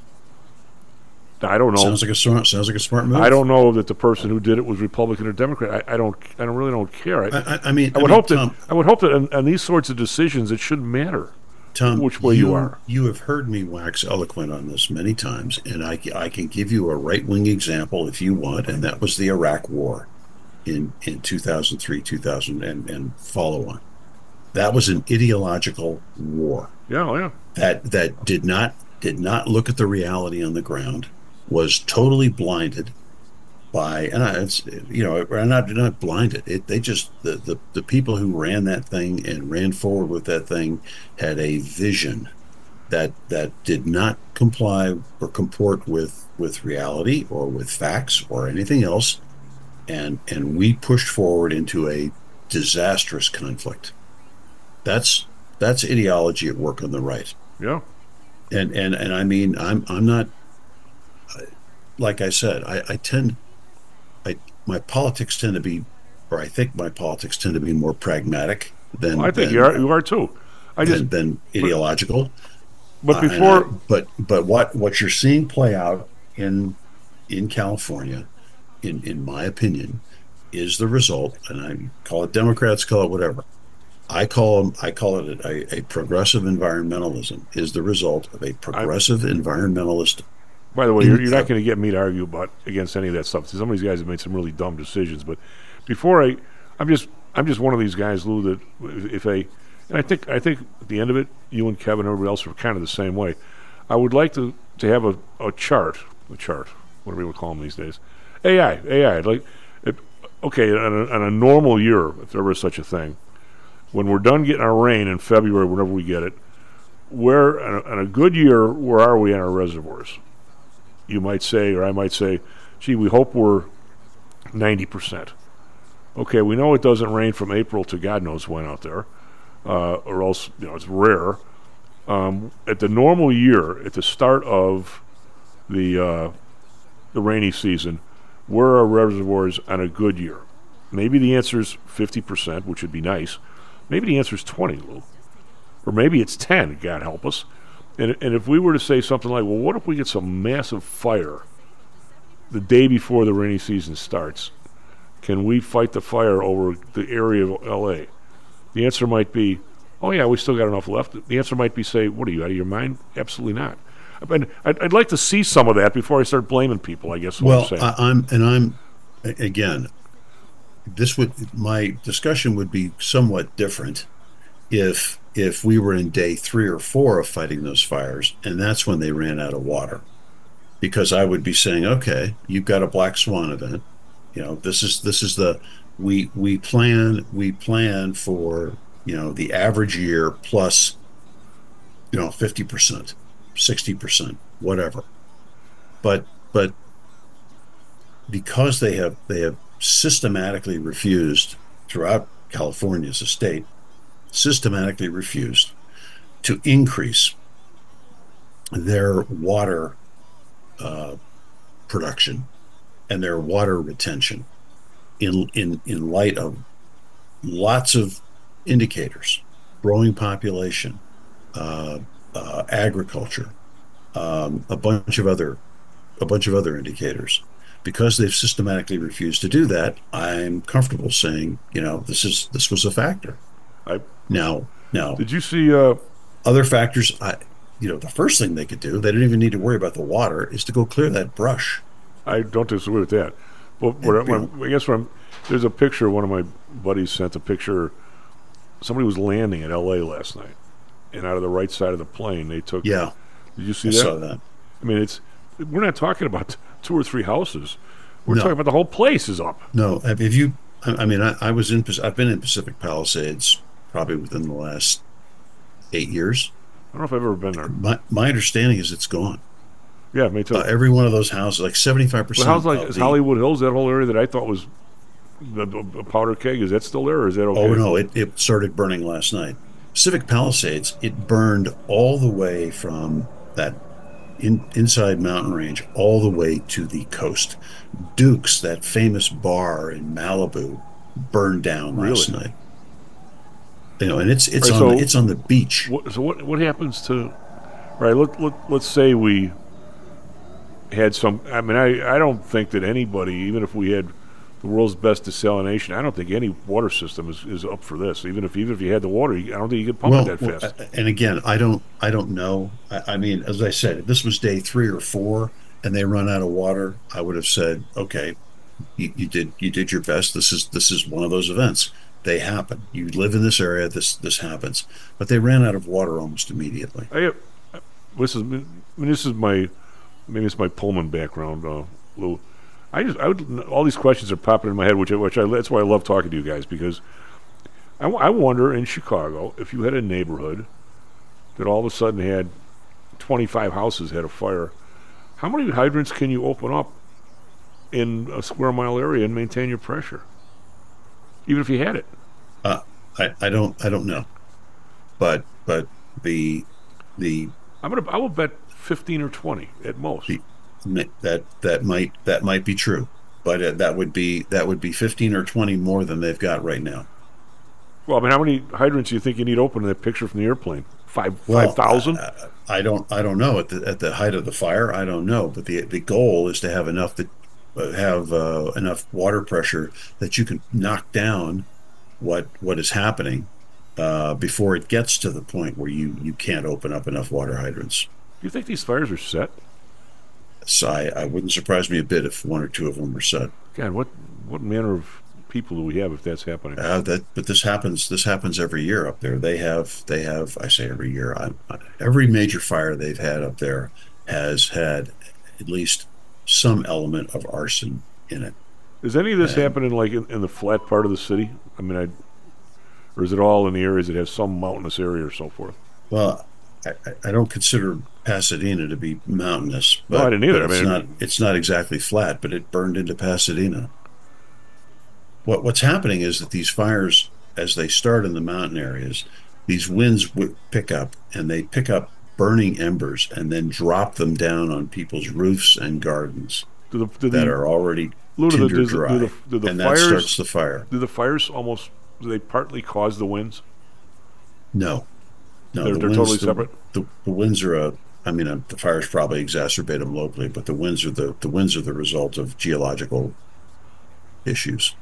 Now, I don't know. Sounds like a smart move. I don't know that the person who did it was Republican or Democrat. I really don't care. I would hope that on these sorts of decisions it shouldn't matter. Tom, which way you are. You have heard me wax eloquent on this many times, and I can give you a right-wing example if you want, and that was the Iraq War in 2003, 2000, and follow on. That was an ideological war. Yeah. That did not look at the reality on the ground, was totally blinded by, and not blinded. They just the people who ran that thing and ran forward with that thing had a vision that did not comply or comport with reality or with facts or anything else, and we pushed forward into a disastrous conflict. That's ideology at work on the right. Yeah. And I mean, I'm not, like I said, my politics tend to be, or I think my politics tend to be more pragmatic than. Well, I think you are too. Than ideological. But before, but what you're seeing play out in California, in my opinion, is the result, and I call it Democrats, call it whatever. I call it a progressive environmentalism is the result of a progressive environmentalist. By the way, you're not going to get me to argue against any of that stuff. Some of these guys have made some really dumb decisions, but I'm just one of these guys, Lou. That and I think at the end of it, you and Kevin and everybody else are kind of the same way. I would like to have a chart, whatever you would call them these days, AI. Okay, on a normal year, if there was such a thing, when we're done getting our rain in February, whenever we get it, where on a good year, where are we in our reservoirs? You might say, or I might say, gee, we hope we're 90%. Okay, we know it doesn't rain from April to God knows when out there, or else it's rare. At the normal year, at the start of the rainy season, where are our reservoirs on a good year? Maybe the answer is 50%, which would be nice. Maybe the answer is 20, Lou. Or maybe it's 10, God help us. And if we were to say something like, well, what if we get some massive fire the day before the rainy season starts? Can we fight the fire over the area of L.A.? The answer might be, oh, yeah, we still got enough left. The answer might be, say, what are you, out of your mind? Absolutely not. I'd like to see some of that before I start blaming people, I guess. Well, I'm again, my discussion would be somewhat different if we were in day 3 or 4 of fighting those fires, and that's when they ran out of water, because I would be saying, okay, you've got a black swan event. This is the we plan for the average year plus 50%, 60%, whatever. But because they have systematically refused throughout California as a state, systematically refused to increase their water production and their water retention in light of lots of indicators, growing population, agriculture, a bunch of other indicators. Because they've systematically refused to do that, I'm comfortable saying, this was a factor. Now, did you see other factors? The first thing they could do, they don't even need to worry about the water, is to go clear that brush. I don't disagree with that. But there's a picture. One of my buddies sent a picture. Somebody was landing at L.A. last night, and out of the right side of the plane, they took. Yeah. Did you see that? I saw that. I mean, we're not talking about 2 or 3 houses. We're talking about the whole place is up. No, I've been in Pacific Palisades probably within the last 8 years. I don't know if I've ever been there. My understanding is it's gone. Yeah, me too. Every one of those houses, like 75%. Is Hollywood Hills, that whole area that I thought was the powder keg, is that still there, or is that okay? Oh, no, it started burning last night. Pacific Palisades, it burned all the way from that inside mountain range all the way to the coast. Duke's, that famous bar in Malibu, burned down last night. And it's on the beach. What happens to? Right, let's say we had some. I mean, I don't think that anybody, even if we had the world's best desalination, I don't think any water system is up for this. Even if you had the water, I don't think you could pump it that fast. And again, I don't know. I mean, as I said, if this was day 3 or 4 and they run out of water, I would have said, okay, you did your best. This is one of those events. They happen. You live in this area. This happens. But they ran out of water almost immediately. This is my my Pullman background, Lou. All these questions are popping in my head, that's why I love talking to you guys, because I wonder in Chicago, if you had a neighborhood that all of a sudden had 25 houses had a fire, how many hydrants can you open up in a square mile area and maintain your pressure, even if you had it? I don't know, but I will bet 15 or 20 at most. That might be true, but that would be 15 or 20 more than they've got right now. Well, I mean, how many hydrants do you think you need open in that picture from the airplane? 5,000? I don't know at the height of the fire. I don't know, but the goal is to have enough that enough water pressure that you can knock down what is happening before it gets to the point where you can't open up enough water hydrants. Do you think these fires are set? So I wouldn't surprise me a bit if one or two of them were set. God, what manner of people do we have if that's happening? But this happens every year up there. They have. I say every year. Every major fire they've had up there has had at least some element of arson in it. Is any of this happening like in the flat part of the city? I mean, or is it all in the areas that have some mountainous area or so forth? Well, I don't consider Pasadena to be mountainous. But, no, I didn't either. But it's not exactly flat, but it burned into Pasadena. What's happening is that these fires, as they start in the mountain areas, these winds pick up, and they pick up burning embers and then drop them down on people's roofs and gardens that are already tinder dry, and that starts the fire. Do the fires do they partly cause the winds? No. They're totally separate? The winds are the fires probably exacerbate them locally, but the winds are the result of geological issues.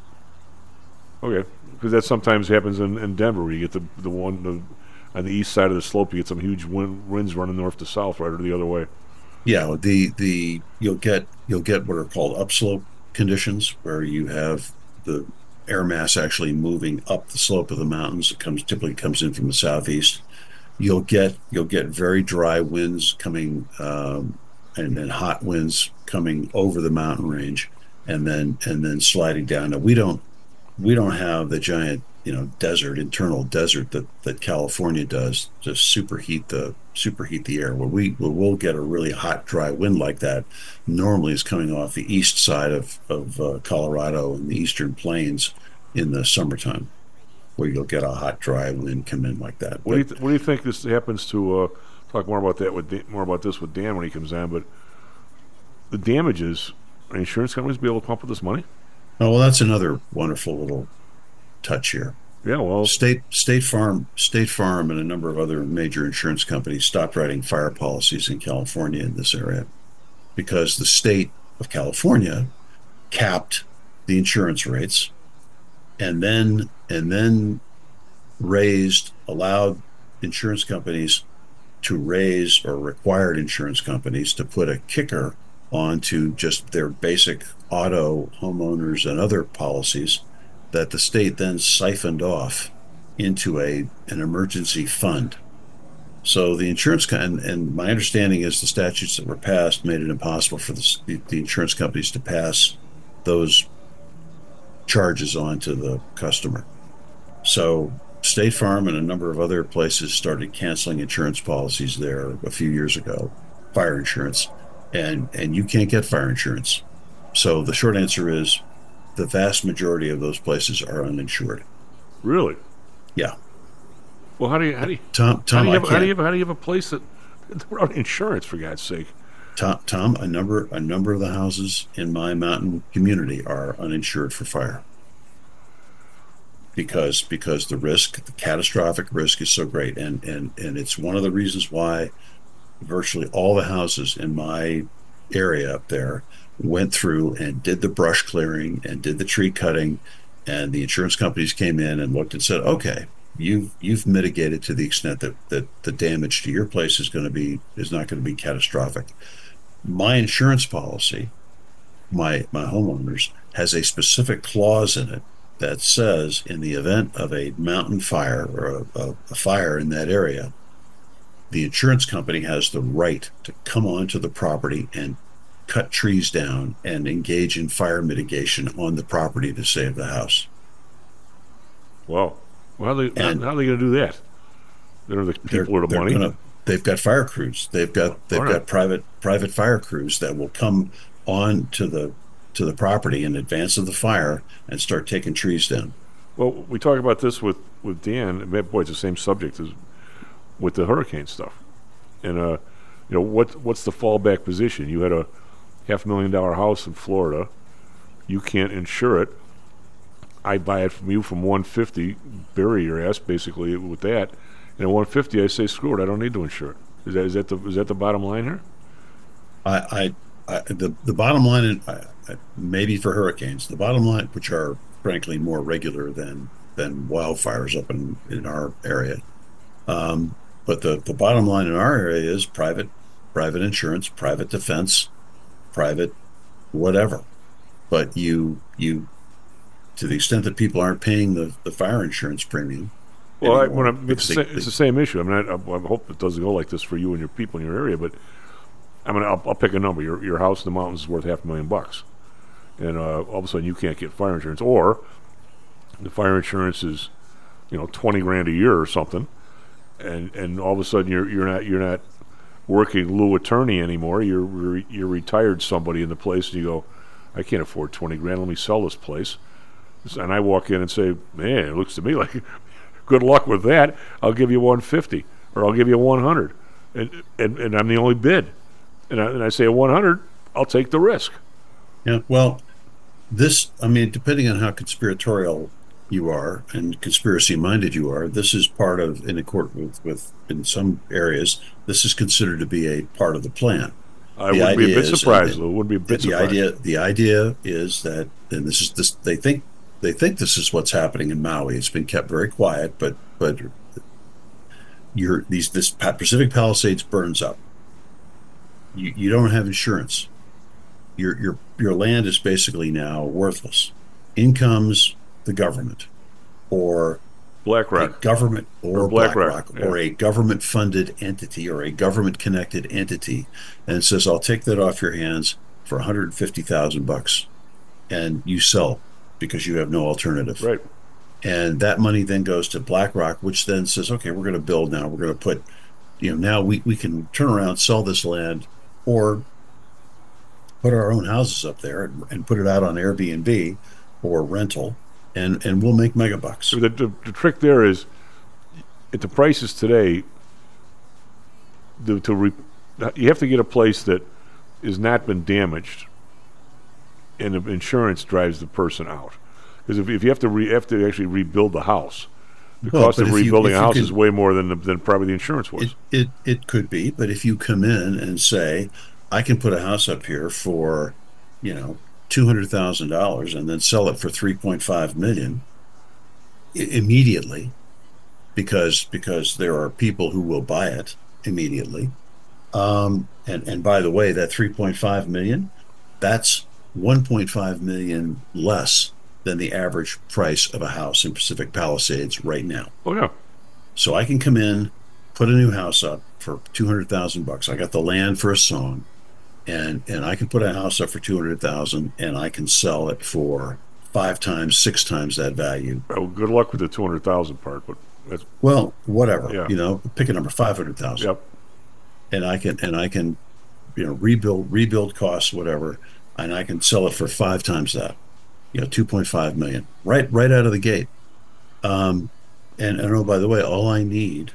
Okay, because that sometimes happens in Denver, where you get the one on the east side of the slope, you get some huge winds running north to south, right, or the other way. Yeah, you'll get what are called upslope conditions, where you have the air mass actually moving up the slope of the mountains. It typically comes in from the southeast. You'll get very dry winds coming, and then hot winds coming over the mountain range, and then sliding down. Now we don't have the giant internal desert that California does to superheat the air. Where we'll get a really hot, dry wind like that normally is coming off the east side of Colorado and the eastern plains in the summertime, where you'll get a hot, dry wind come in like that. What do you think this happens to? Talk more about this with Dan when he comes on. But the damages, are insurance companies be able to pump up this money? Oh, well, that's another wonderful little touch here. Yeah, well, State Farm, and a number of other major insurance companies stopped writing fire policies in California in this area because the state of California capped the insurance rates, and then allowed insurance companies to raise, or required insurance companies to put a kicker onto just their basic auto, homeowners, and other policies that the state then siphoned off into an emergency fund. So the insurance and my understanding is the statutes that were passed made it impossible for the insurance companies to pass those charges on to the customer. So State Farm and a number of other places started canceling insurance policies there a few years ago, fire insurance, and you can't get fire insurance. So the short answer is the vast majority of those places are uninsured. Really? Yeah. Well, how do you Tom, how do you have a place that without insurance, for God's sake? Tom, a number of the houses in my mountain community are uninsured for fire because the catastrophic risk is so great, and it's one of the reasons why virtually all the houses in my area up there went through and did the brush clearing and did the tree cutting, and the insurance companies came in and looked and said, okay, you've mitigated to the extent that the damage to your place is not going to be catastrophic. My insurance policy, my homeowners, has a specific clause in it that says in the event of a mountain fire or a fire in that area, the insurance company has the right to come onto the property and cut trees down and engage in fire mitigation on the property to save the house. Wow. Well, how are they going to do that? They're the people with the money. They've got fire crews. They've got private fire crews that will come on to the property in advance of the fire and start taking trees down. Well, we talk about this with Dan. Boy, it's the same subject as with the hurricane stuff. And what's the fallback position? You had a $500,000 house in Florida. You can't insure it. I buy it from you from $150, bury your ass basically with that. And at $150, I say screw it. I don't need to insure it. Is that the bottom line here? the bottom line, maybe for hurricanes, the bottom line, which are frankly more regular than wildfires up in our area. But the bottom line in our area is private insurance, private defense, private whatever. But you to the extent that people aren't paying the fire insurance premium. Well, it's the same issue. I mean, I hope it doesn't go like this for you and your people in your area, but I'll pick a number. Your house in the mountains is worth $500,000, and all of a sudden you can't get fire insurance, or the fire insurance is, $20,000 a year or something, and all of a sudden you're not working Lou attorney anymore. You're retired somebody in the place, and you go, I can't afford $20,000. Let me sell this place. And I walk in and say, man, it looks to me like good luck with that. I'll give you $150, or I'll give you $100, and I'm the only bid. And I say at $100, I'll take the risk. Yeah. Well, depending on how conspiratorial you are and conspiracy-minded you are, this is part of, in accord with in some areas, this is considered to be a part of the plan. I wouldn't be a bit surprised, Lou. Wouldn't be a bit surprised. The idea is that, and they think this is what's happening in Maui. It's been kept very quiet, but this Pacific Palisades burns up. You don't have insurance. Your land is basically now worthless. In comes the government, or BlackRock, government, or BlackRock, yeah. or a government-funded entity, or a government-connected entity, and it says, "I'll take that off your hands for $150,000," and you sell because you have no alternative. Right. And that money then goes to BlackRock, which then says, "Okay, we're going to build now. We're going to put, now we can turn around, sell this land, or put our own houses up there and put it out on Airbnb or rental." And we'll make megabucks. The trick there is, at the prices today, you have to get a place that has not been damaged, and the insurance drives the person out. Because if you have to actually rebuild the house, the cost of rebuilding a house is way more than probably the insurance was. It could be, but if you come in and say, I can put a house up here for, $200,000 and then sell it for $3.5 million immediately, because there are people who will buy it immediately. And by the way, that $3.5 million, that's $1.5 million less than the average price of a house in Pacific Palisades right now. Oh yeah. So I can come in, put a new house up for $200,000. I got the land for a song. And I can put a house up for $200,000, and I can sell it for 5 times, 6 times that value. Well, good luck with the $200,000 part, but that's, whatever. Yeah. Pick a number, $500,000. Yep. And I can, rebuild costs, whatever, and I can sell it for 5 times that. $2.5 million, right out of the gate. And oh, by the way, all I need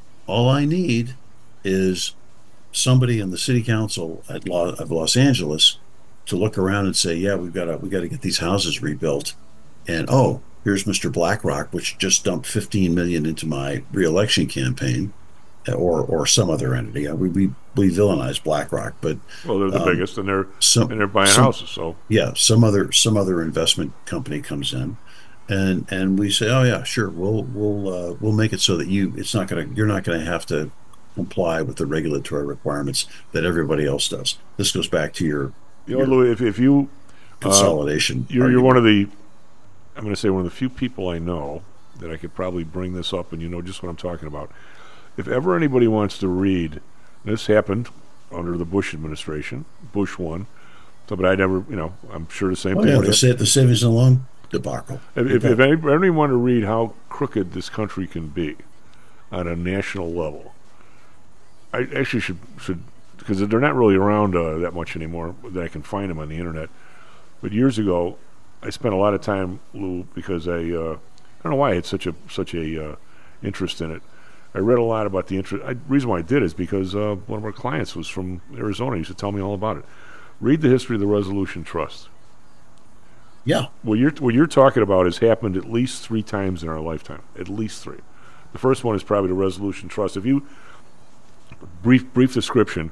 is somebody in the city council of Los Angeles to look around and say, yeah, we got to get these houses rebuilt, and here's Mr. BlackRock, which just dumped $15 million into my re-election campaign, or some other entity. We villainize BlackRock, but they're the biggest, and they're buying houses. So yeah, some other investment company comes in, and we say, oh yeah, sure, we'll make it so that you're not going to have to comply with the regulatory requirements that everybody else does. This goes back to your Louis, if you consolidation. You're one of the, I'm going to say, one of the few people I know that I could probably bring this up, and you know just what I'm talking about. If ever anybody wants to read, this happened under the Bush administration, Bush 1. So, but I never, I'm sure the same thing. Yeah, the savings and loan debacle. If anybody want to read how crooked this country can be on a national level, I actually should, because they're not really around that much anymore that I can find them on the internet. But years ago, I spent a lot of time, Lou, because I don't know why I had such a interest in it. I read a lot about the reason why I did is because one of our clients was from Arizona. He used to tell me all about it. Read the history of the Resolution Trust. Yeah. What you're talking about has happened at least 3 times in our lifetime. At least 3. The first one is probably the Resolution Trust. If you brief description,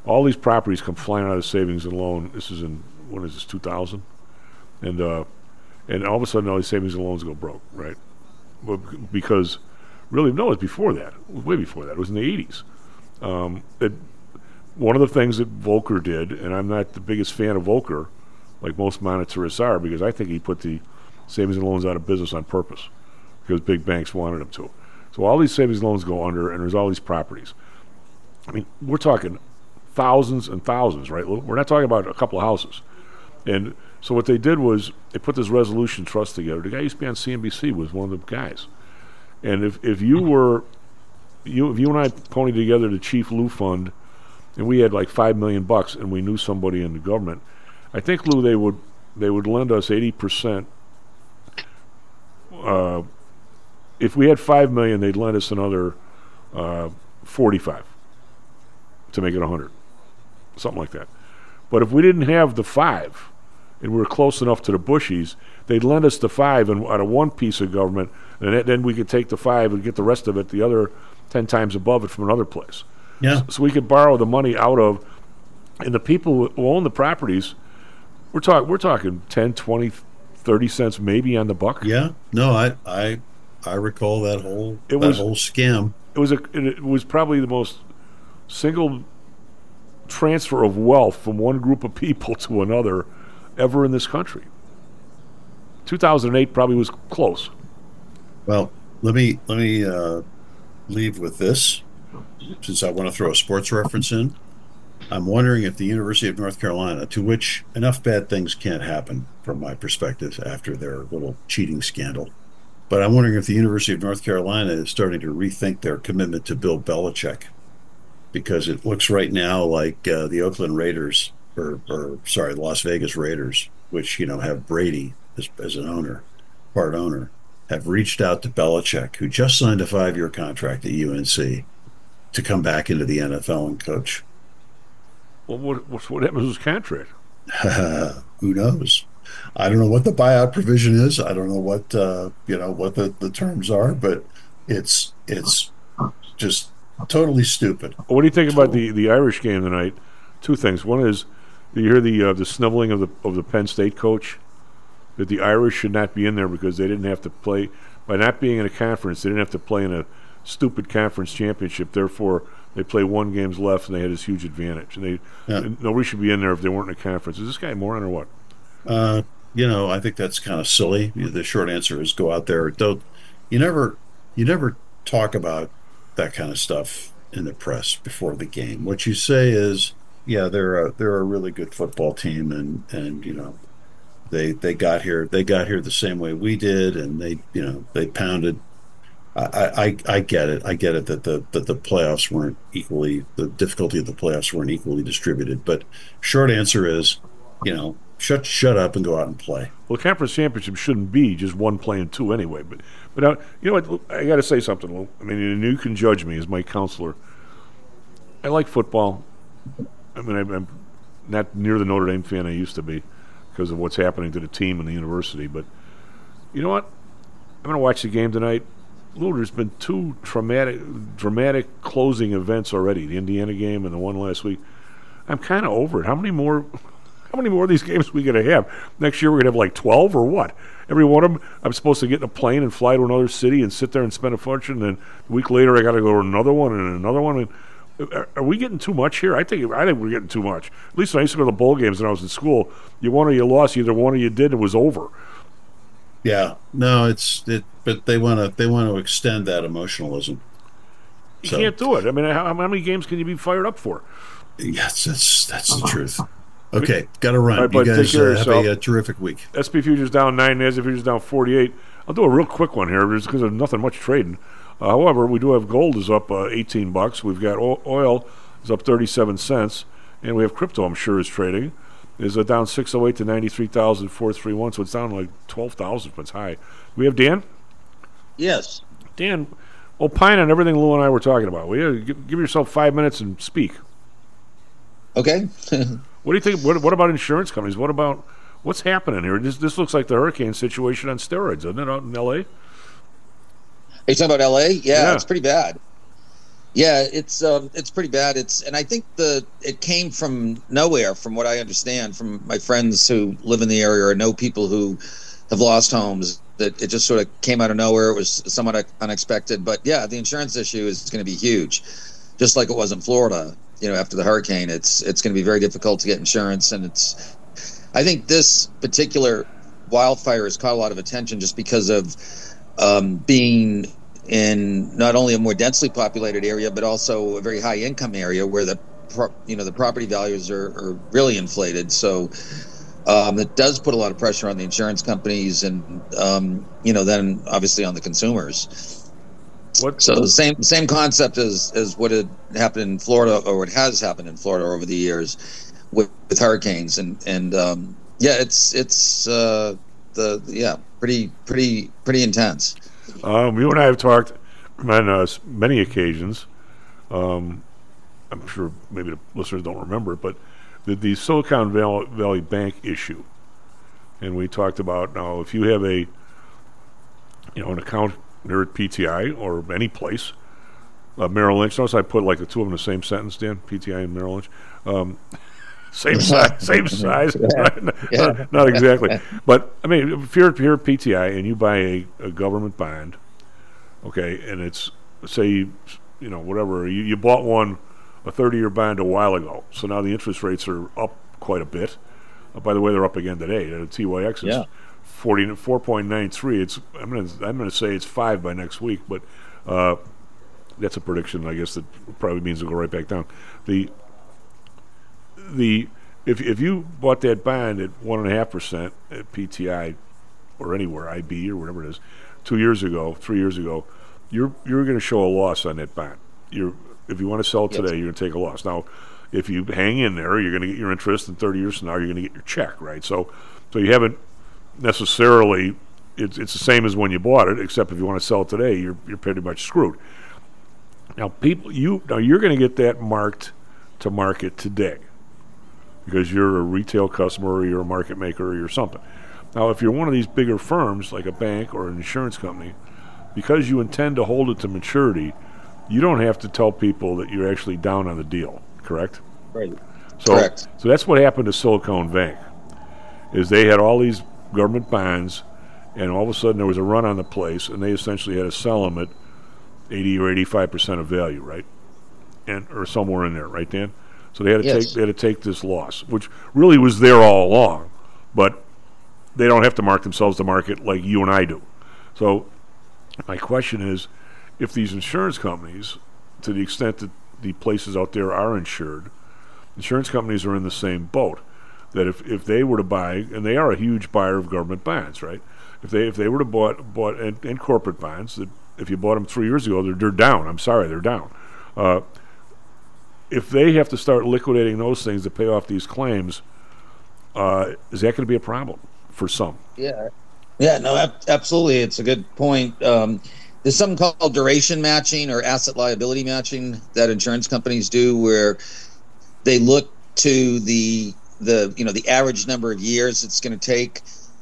all these properties come flying out of savings and loan. This is in, when is this, 2000? And all of a sudden all these savings and loans go broke, right? Well, because really, no, it's before that. It was way before that. It was in the 80s. One of the things that Volcker did, and I'm not the biggest fan of Volcker, like most monetarists are, because I think he put the savings and loans out of business on purpose because big banks wanted him to. So all these savings and loans go under, and there's all these properties. I mean, we're talking thousands and thousands, right? We're not talking about a couple of houses. And so what they did was they put this resolution trust together. The guy who used to be on CNBC was one of the guys. And if you and I ponied together the Chief Lou Fund, and we had like $5 million, and we knew somebody in the government, I think, Lou, they would lend us 80%. If we had $5 million, they'd lend us another 45 to make it 100, something like that. But if we didn't have the 5, and we were close enough to the Bushies, they'd lend us the 5 and out of one piece of government, and then we could take the 5 and get the rest of it, the other 10 times above it, from another place. Yeah. So we could borrow the money out of, and the people who own the properties, we're talking 10, 20, 30 cents maybe on the buck. Yeah. No, I recall that whole whole scam. It was probably the most single transfer of wealth from one group of people to another ever in this country. 2008 probably was close. Well, let me leave with this, since I want to throw a sports reference in. I'm wondering if the University of North Carolina, to which enough bad things can't happen from my perspective after their little cheating scandal, but I'm wondering if the University of North Carolina is starting to rethink their commitment to Bill Belichick, because it looks right now like the Oakland Raiders, the Las Vegas Raiders, which have Brady as an owner, part owner, have reached out to Belichick, who just signed a 5-year contract at UNC, to come back into the NFL and coach. Well, what happened to his contract? Who knows? I don't know what the buyout provision is. I don't know what what the terms are, but it's just totally stupid. What do you think about the Irish game tonight? Two things. One is, do you hear the sniveling of the Penn State coach, that the Irish should not be in there because they didn't have to play, by not being in a conference, they didn't have to play in a stupid conference championship. Therefore, they play one games left, and they had this huge advantage. And nobody should be in there if they weren't in a conference. Is this guy a moron or what? I think that's kind of silly. The short answer is go out there. You never talk about that kind of stuff in the press before the game. What you say is, yeah, they're a really good football team, and they got here the same way we did, and they pounded. I get it. I get it that the playoffs weren't equally, the difficulty of the playoffs weren't equally distributed. But short answer is, shut up and go out and play. Well, the conference championship shouldn't be just one playing two anyway. But you know what? I got to say something, Lou. I mean, and you can judge me as my counselor. I like football. I mean, I'm not near the Notre Dame fan I used to be because of what's happening to the team and the university. But you know what? I'm going to watch the game tonight. Lou, there's been two dramatic closing events already, the Indiana game and the one last week. I'm kind of over it. How many more of these games are we going to have? Next year we're going to have like 12 or what? Every one of them, I'm supposed to get in a plane and fly to another city and sit there and spend a fortune, and then a week later I got to go to another one and another one. And are we getting too much here? I think we're getting too much. At least when I used to go to the bowl games when I was in school, you won or you lost, either one or you did, and it was over. Yeah, no, but they want to extend that emotionalism. You can't do it. I mean, how many games can you be fired up for? Yes, that's the truth. Okay, got to run. Right, you guys have a terrific week. SP Futures down 9, NASDAQ Futures down 48. I'll do a real quick one here because there's nothing much trading. However, we do have gold is up $18. We've got oil is up 37 cents, and we have crypto, I'm sure, is trading. Is down 608 to 93,431, so it's down like 12,000, but it's high. We have Dan? Yes. Dan, opine on everything Lou and I were talking about. Will you give yourself 5 minutes and speak? Okay. What do you think? What about insurance companies? What's happening here? This looks like the hurricane situation on steroids, doesn't it, out in L.A.? Are you talking about L.A.? Yeah, it's pretty bad. Yeah, it's pretty bad. And I think it came from nowhere, from what I understand from my friends who live in the area or know people who have lost homes. That it just sort of came out of nowhere. It was somewhat unexpected, but yeah, the insurance issue is going to be huge, just like it was in Florida. After the hurricane, it's going to be very difficult to get insurance, and I think this particular wildfire has caught a lot of attention just because of being in not only a more densely populated area, but also a very high income area where the property values are really inflated. So it does put a lot of pressure on the insurance companies, and then obviously on the consumers. So the same concept as what had happened in Florida, or what has happened in Florida over the years with hurricanes, and it's pretty intense. You and I have talked on many occasions. I'm sure maybe the listeners don't remember it, but the Silicon Valley Bank issue, and we talked about now if you have an account near at PTI or any place, Merrill Lynch. Notice I put like the two of them in the same sentence, Dan. PTI and Merrill Lynch. Same size. Not exactly. But, I mean, if you're at PTI and you buy a government bond, okay, and it's, say, whatever, you bought a 30-year bond a while ago, so now the interest rates are up quite a bit. By the way, they're up again today. The TYX is 4.93. I'm going to say it's 5 by next week, but that's a prediction, I guess, that probably means it'll go right back down. If you bought that bond at 1.5% at PTI or anywhere, IB or whatever it is, 3 years ago, you're going to show a loss on that bond. If you want to sell it today, you're going to take a loss. Now, if you hang in there, you're going to get your interest, and 30 years from now, you're going to get your check, right? So you haven't necessarily. It's the same as when you bought it, except if you want to sell it today, you're pretty much screwed. Now, you're going to get that marked to market today, because you're a retail customer or you're a market maker or you're something. Now, if you're one of these bigger firms like a bank or an insurance company, because you intend to hold it to maturity, you don't have to tell people that you're actually down on the deal, correct? Right. Correct. So that's what happened to Silicon Bank, is they had all these government bonds, and all of a sudden there was a run on the place, and they essentially had to sell them at 80 or 85% of value, right? Or somewhere in there, right, Dan? So they had to take this loss, which really was there all along, but they don't have to mark themselves to market like you and I do. So my question is, if these insurance companies, to the extent that the places out there are insured, insurance companies are in the same boat. That if they were to buy, and they are a huge buyer of government bonds, right? If they were to bought and corporate bonds, that if you bought them 3 years ago, they're down. I'm sorry, they're down. If they have to start liquidating those things to pay off these claims, is that going to be a problem for some? Yeah, no, absolutely. It's a good point. There's something called duration matching or asset liability matching that insurance companies do, where they look to the average number of years it's going to take,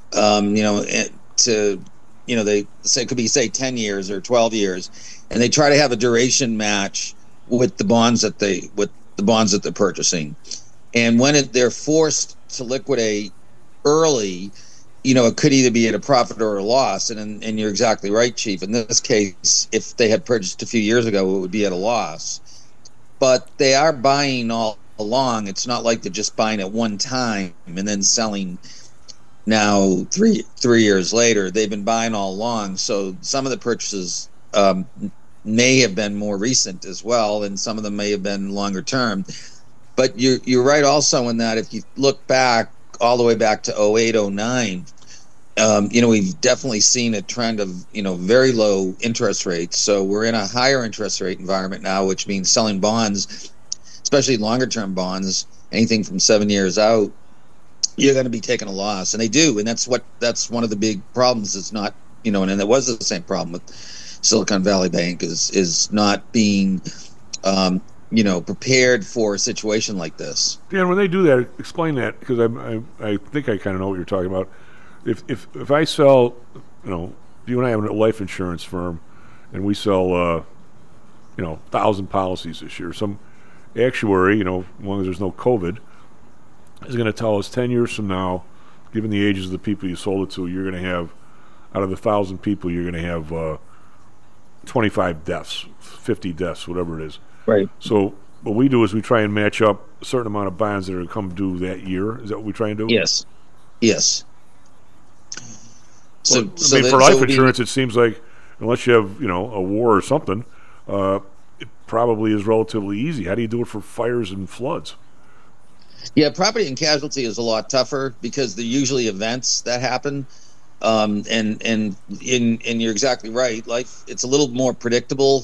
they say it could be 10 years or 12 years, and they try to have a duration match with the bonds that they're purchasing. And when they're forced to liquidate early, it could either be at a profit or a loss. And you're exactly right, Chief. In this case, if they had purchased a few years ago, it would be at a loss. But they are buying all along. It's not like they're just buying at one time and then selling now 3 years later. They've been buying all along. So some of the purchases may have been more recent as well, and some of them may have been longer term. But you're right also in that if you look back all the way back to 08, 09, we've definitely seen a trend of, very low interest rates. So we're in a higher interest rate environment now, which means selling bonds, especially longer term bonds, anything from 7 years out, you're going to be taking a loss. And they do. And that's one of the big problems. It's not, and it was the same problem with Silicon Valley Bank is not being, prepared for a situation like this. Dan, when they do that, explain that, because I think I kind of know what you're talking about. If I sell, you and I have a life insurance firm, and we sell 1,000 policies this year. Some actuary, as long as there's no COVID, is going to tell us 10 years from now, given the ages of the people you sold it to, you're going to have, out of the 1,000 people, you're going to have 25 deaths, 50 deaths, whatever it is. Right. So what we do is we try and match up a certain amount of bonds that are come due that year. Is that what we try and do? Yes. So, well, for life insurance, it seems like unless you have, a war or something, it probably is relatively easy. How do you do it for fires and floods? Yeah, property and casualty is a lot tougher because they're usually events that happen. And you're exactly right. Life, it's a little more predictable,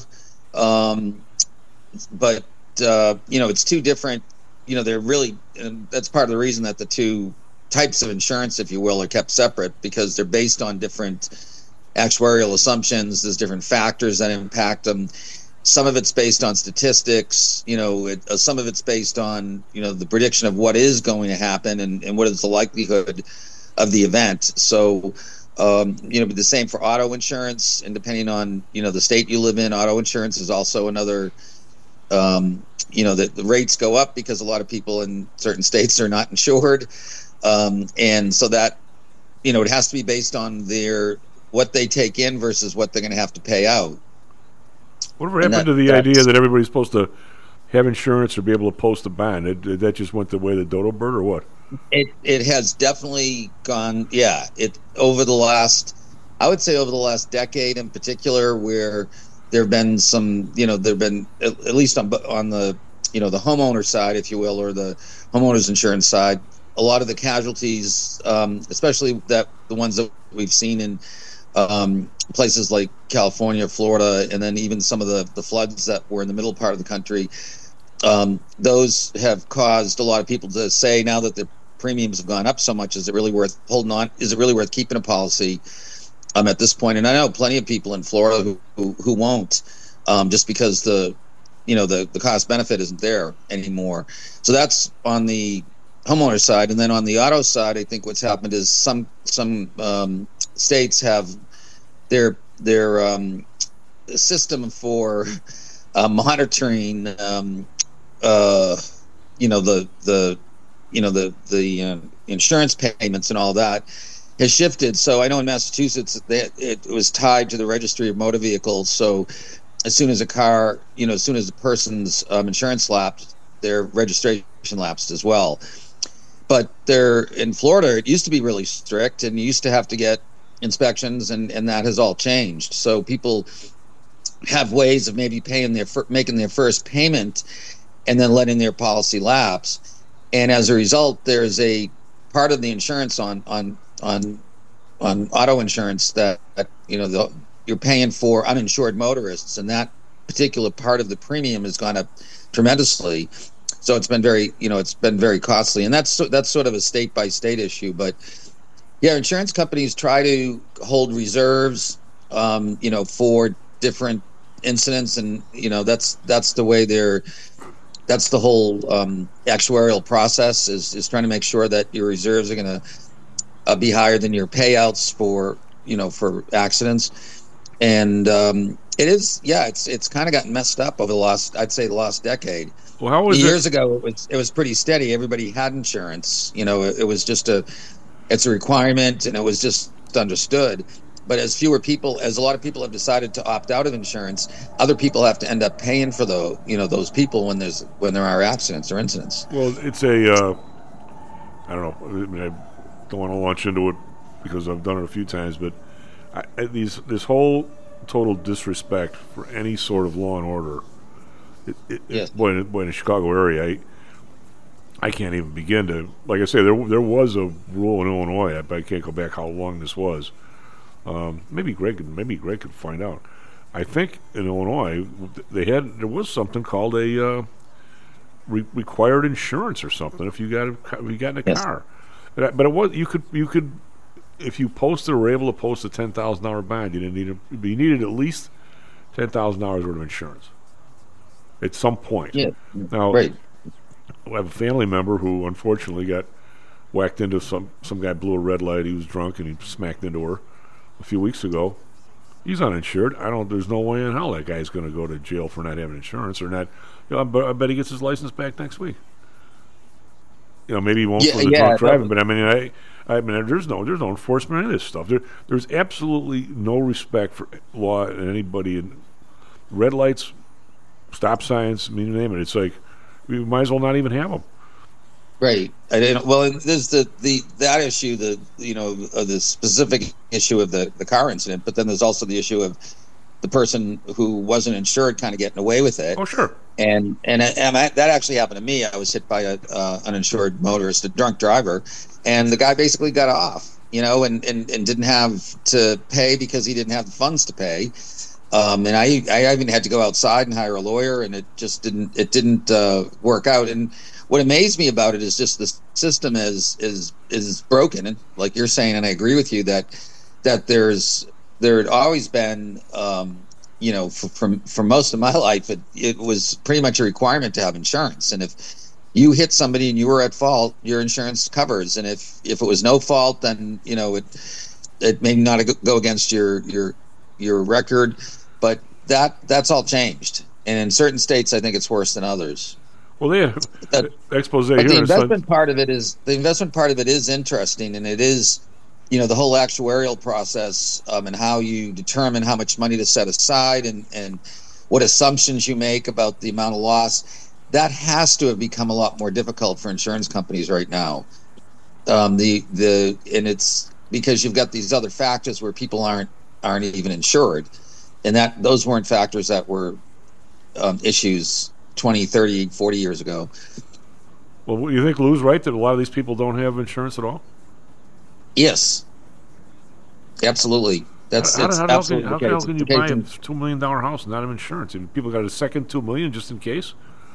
but it's two different. They're really. That's part of the reason that the two types of insurance, if you will, are kept separate because they're based on different actuarial assumptions. There's different factors that impact them. Some of it's based on statistics. Some of it's based on the prediction of what is going to happen and what is the likelihood of the event. So, the same for auto insurance, and depending on the state you live in, auto insurance is also another. The rates go up because a lot of people in certain states are not insured, and so that it has to be based on what they take in versus what they're going to have to pay out. Whatever happened to the idea that everybody's supposed to have insurance or be able to post a bond? That just went the way of the dodo bird, or what? It has definitely gone. Yeah, over the last decade in particular, where there have been some, there've been at least on the the homeowner side, if you will, or the homeowners insurance side, a lot of the casualties, especially the ones that we've seen in places like California, Florida, and then even some of the floods that were in the middle part of the country. Those have caused a lot of people to say, now that the premiums have gone up so much, is it really worth holding on? Is it really worth keeping a policy at this point? And I know plenty of people in Florida who won't, just because the cost benefit isn't there anymore. So that's on the homeowner side, and then on the auto side, I think what's happened is some states have their system for monitoring the insurance payments and all that has shifted. So I know in Massachusetts it was tied to the registry of motor vehicles. So as soon as a car, as soon as the person's insurance lapsed, their registration lapsed as well. But in Florida, it used to be really strict, and you used to have to get inspections, and that has all changed. So people have ways of maybe making their first payment and then letting their policy lapse. And as a result, there's a part of the insurance on auto insurance that you're paying for uninsured motorists, and that particular part of the premium has gone up tremendously. So it's been very costly, and that's sort of a state by state issue. But yeah, insurance companies try to hold reserves, for different incidents, and that's the way that's the whole actuarial process is trying to make sure that your reserves are going to be higher than your payouts for accidents. And it is, it's kind of gotten messed up over the last decade. Well, how was years ago? It was pretty steady. Everybody had insurance. It was just it's a requirement, and it was just understood. But as a lot of people have decided to opt out of insurance, other people have to end up paying for those people when there are accidents or incidents. Well, it's I don't know. I mean, I don't want to launch into it because I've done it a few times, but this whole total disrespect for any sort of law and order. Yes. Boy, in the Chicago area, I can't even begin to. Like I say, there was a rule in Illinois. I can't go back how long this was. Maybe Greg could find out. I think in Illinois there was something called a required insurance or something if you got in a car. But it was you could if you posted or were able to post a $10,000 bond, you needed at least $10,000 worth of insurance at some point. Yeah. Now, right. I have a family member who unfortunately got whacked into some guy blew a red light. He was drunk and he smacked into her a few weeks ago. He's uninsured. There's no way in hell that guy's going to go to jail for not having insurance or not. I bet he gets his license back next week. Maybe he won't for the drunk driving, but I mean, there's no enforcement of this stuff. There's absolutely no respect for law and anybody. In red lights, stop signs, you name it. It's like we might as well not even have them. Right. Well, there's that issue, the specific issue of the car incident, but then there's also the issue of the person who wasn't insured kind of getting away with it. Oh, sure. And that actually happened to me. I was hit by an uninsured motorist, a drunk driver, and the guy basically got off, and didn't have to pay because he didn't have the funds to pay. And I even had to go outside and hire a lawyer, and it just didn't work out. And what amazed me about it is just the system is broken, and like you're saying, and I agree with you that there had always been, for most of my life, it was pretty much a requirement to have insurance. And if you hit somebody and you were at fault, your insurance covers. And if it was no fault, then it may not go against your record. But that's all changed. And in certain states, I think it's worse than others. Well, expose here. The investment part of it is interesting, and it is. The whole actuarial process and how you determine how much money to set aside and what assumptions you make about the amount of loss, that has to have become a lot more difficult for insurance companies right now. And it's because you've got these other factors where people aren't even insured, and those weren't factors that were issues 20, 30, 40 years ago. Well, you think Lou's right that a lot of these people don't have insurance at all? Yes, absolutely. How can you buy a $2 million house and not have insurance? And people got a second $2 million just in case.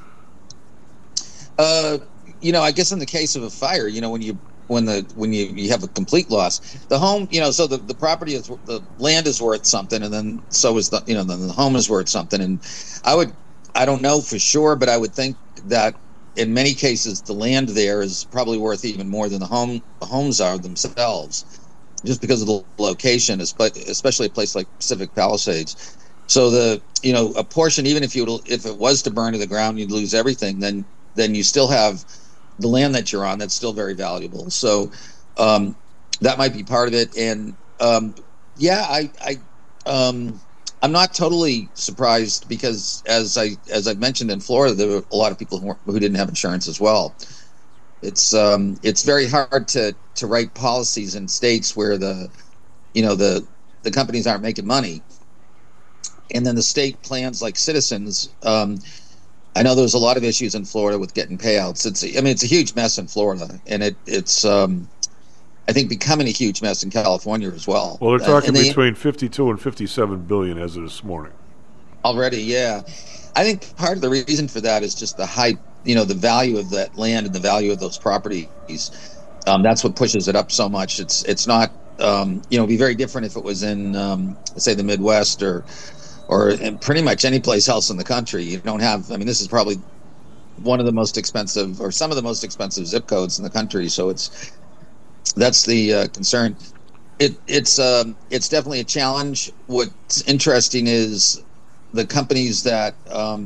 I guess in the case of a fire, when you have a complete loss, the home, so the property is, the land is worth something, and then so is then the home is worth something. And I don't know for sure, but I would think that in many cases, the land there is probably worth even more than the homes are themselves, just because of the location, especially a place like Pacific Palisades. So a portion, even if it was to burn to the ground, you'd lose everything. Then you still have the land that you're on that's still very valuable. So that might be part of it. And I'm not totally surprised because, as I've mentioned, in Florida, there were a lot of people who didn't have insurance as well. It's very hard to write policies in states where the companies aren't making money, and then the state plans like Citizens. I know there's a lot of issues in Florida with getting payouts. It's a huge mess in Florida, and it's I think becoming a huge mess in California as well. Well, they're talking between 52 and 57 billion as of this morning. Already, yeah. I think part of the reason for that is just the hype, the value of that land and the value of those properties. That's what pushes it up so much. It's not, it'd be very different if it was in, say, the Midwest or in pretty much any place else in the country. You don't have, this is probably one of the most expensive or some of the most expensive zip codes in the country. So that's the concern. It's definitely a challenge. What's interesting is the companies that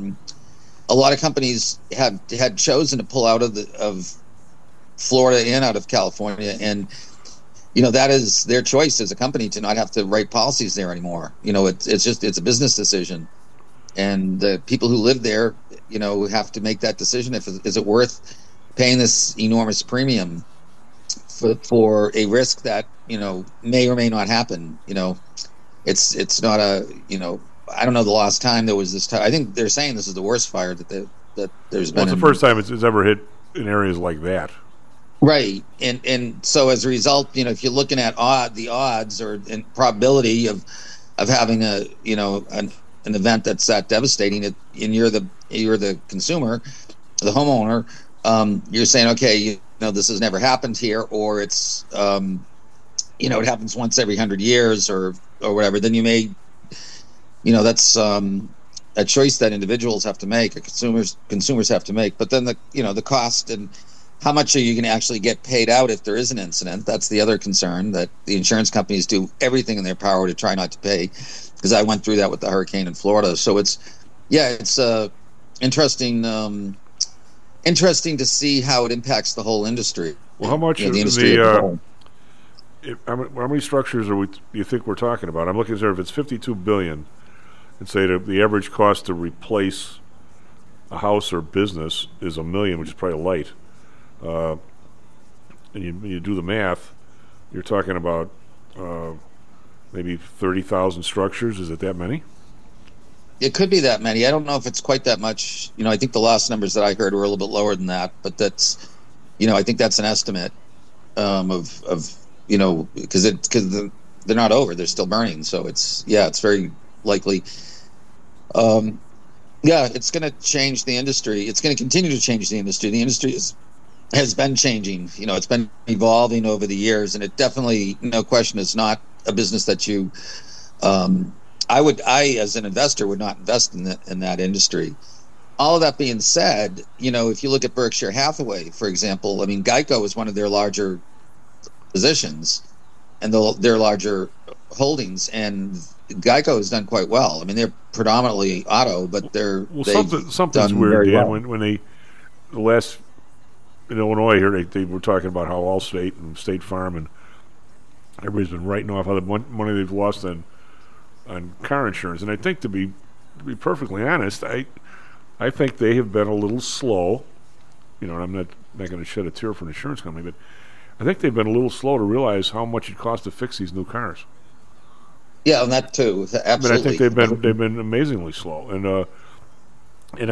a lot of companies had chosen to pull out of Florida and out of California, and that is their choice as a company to not have to write policies there anymore. It's a business decision, and the people who live there, have to make that decision. Is it worth paying this enormous premium for a risk that may or may not happen? It's not a I don't know the last time there was this time. I think they're saying this is the worst fire that there's been. It's the first time it's ever hit in areas like that. Right, and so as a result, if you're looking at the odds or probability of having an event that's that devastating, and you're the consumer, the homeowner, you're saying, okay, this has never happened here, or it's it happens once every 100 years or whatever. Then you may, that's a choice that individuals have to make, or consumers have to make. But then the cost and how much are you going to actually get paid out if there is an incident? That's the other concern, that the insurance companies do everything in their power to try not to pay, because I went through that with the hurricane in Florida. So it's interesting to see how it impacts the whole industry. Well, how much the industry as a whole. How many structures do you think we're talking about? I'm looking at if it's $52 billion, and say the average cost to replace a house or business is $1 million, which is probably light. And you do the math, you're talking about maybe 30,000 structures. Is it that many? It could be that many. I don't know if it's quite that much. I think the last numbers that I heard were a little bit lower than that, but that's, I think that's an estimate of because they're not over, they're still burning. So it's very likely. It's going to change the industry. It's going to continue to change the industry. The industry has been changing. It's been evolving over the years, and it definitely, no question, is not a business that you. I as an investor would not invest in that industry. All of that being said, if you look at Berkshire Hathaway, for example, I mean, Geico is one of their larger positions and their larger holdings, and Geico has done quite well. I mean, they're predominantly auto, but something's weird, Dan. Well. When the last in Illinois here, they were talking about how Allstate and State Farm and everybody's been writing off how the money they've lost on car insurance, and I think to be perfectly honest, I think they have been a little slow. And I'm not going to shed a tear for an insurance company, but I think they've been a little slow to realize how much it costs to fix these new cars. Yeah, and that too, absolutely. But I think they've been amazingly slow, and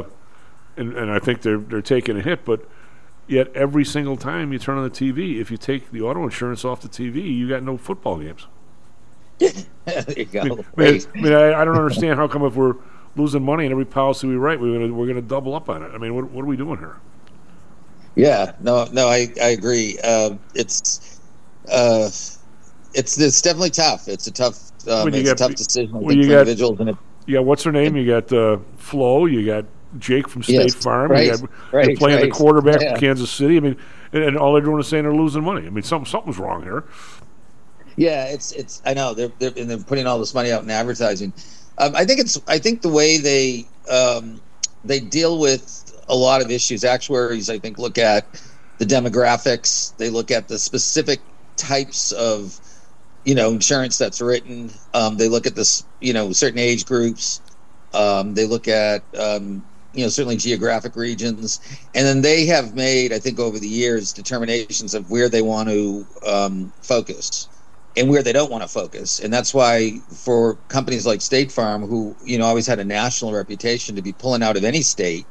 I think they're taking a hit. But yet every single time you turn on the TV, if you take the auto insurance off the TV, you got no football games. There you go. I don't understand how come if we're losing money in every policy we write, we're going to double up on it. I mean, what are we doing here? Yeah, no, I agree. It's definitely tough. It's a tough tough decision for individuals. And what's her name? You got Flo. You got Jake from State Farm. Right, they're playing the quarterback from Kansas City. I mean, and all they're doing is saying they're losing money. I mean, something's wrong here. Yeah, it's. I know they're putting all this money out in advertising. I think the way they deal with a lot of issues. Actuaries, I think, look at the demographics. They look at the specific types of insurance that's written. They look at this certain age groups. They look at certainly geographic regions, and then they have made, I think, over the years, determinations of where they want to focus and where they don't want to focus. And that's why for companies like State Farm, who always had a national reputation, to be pulling out of any state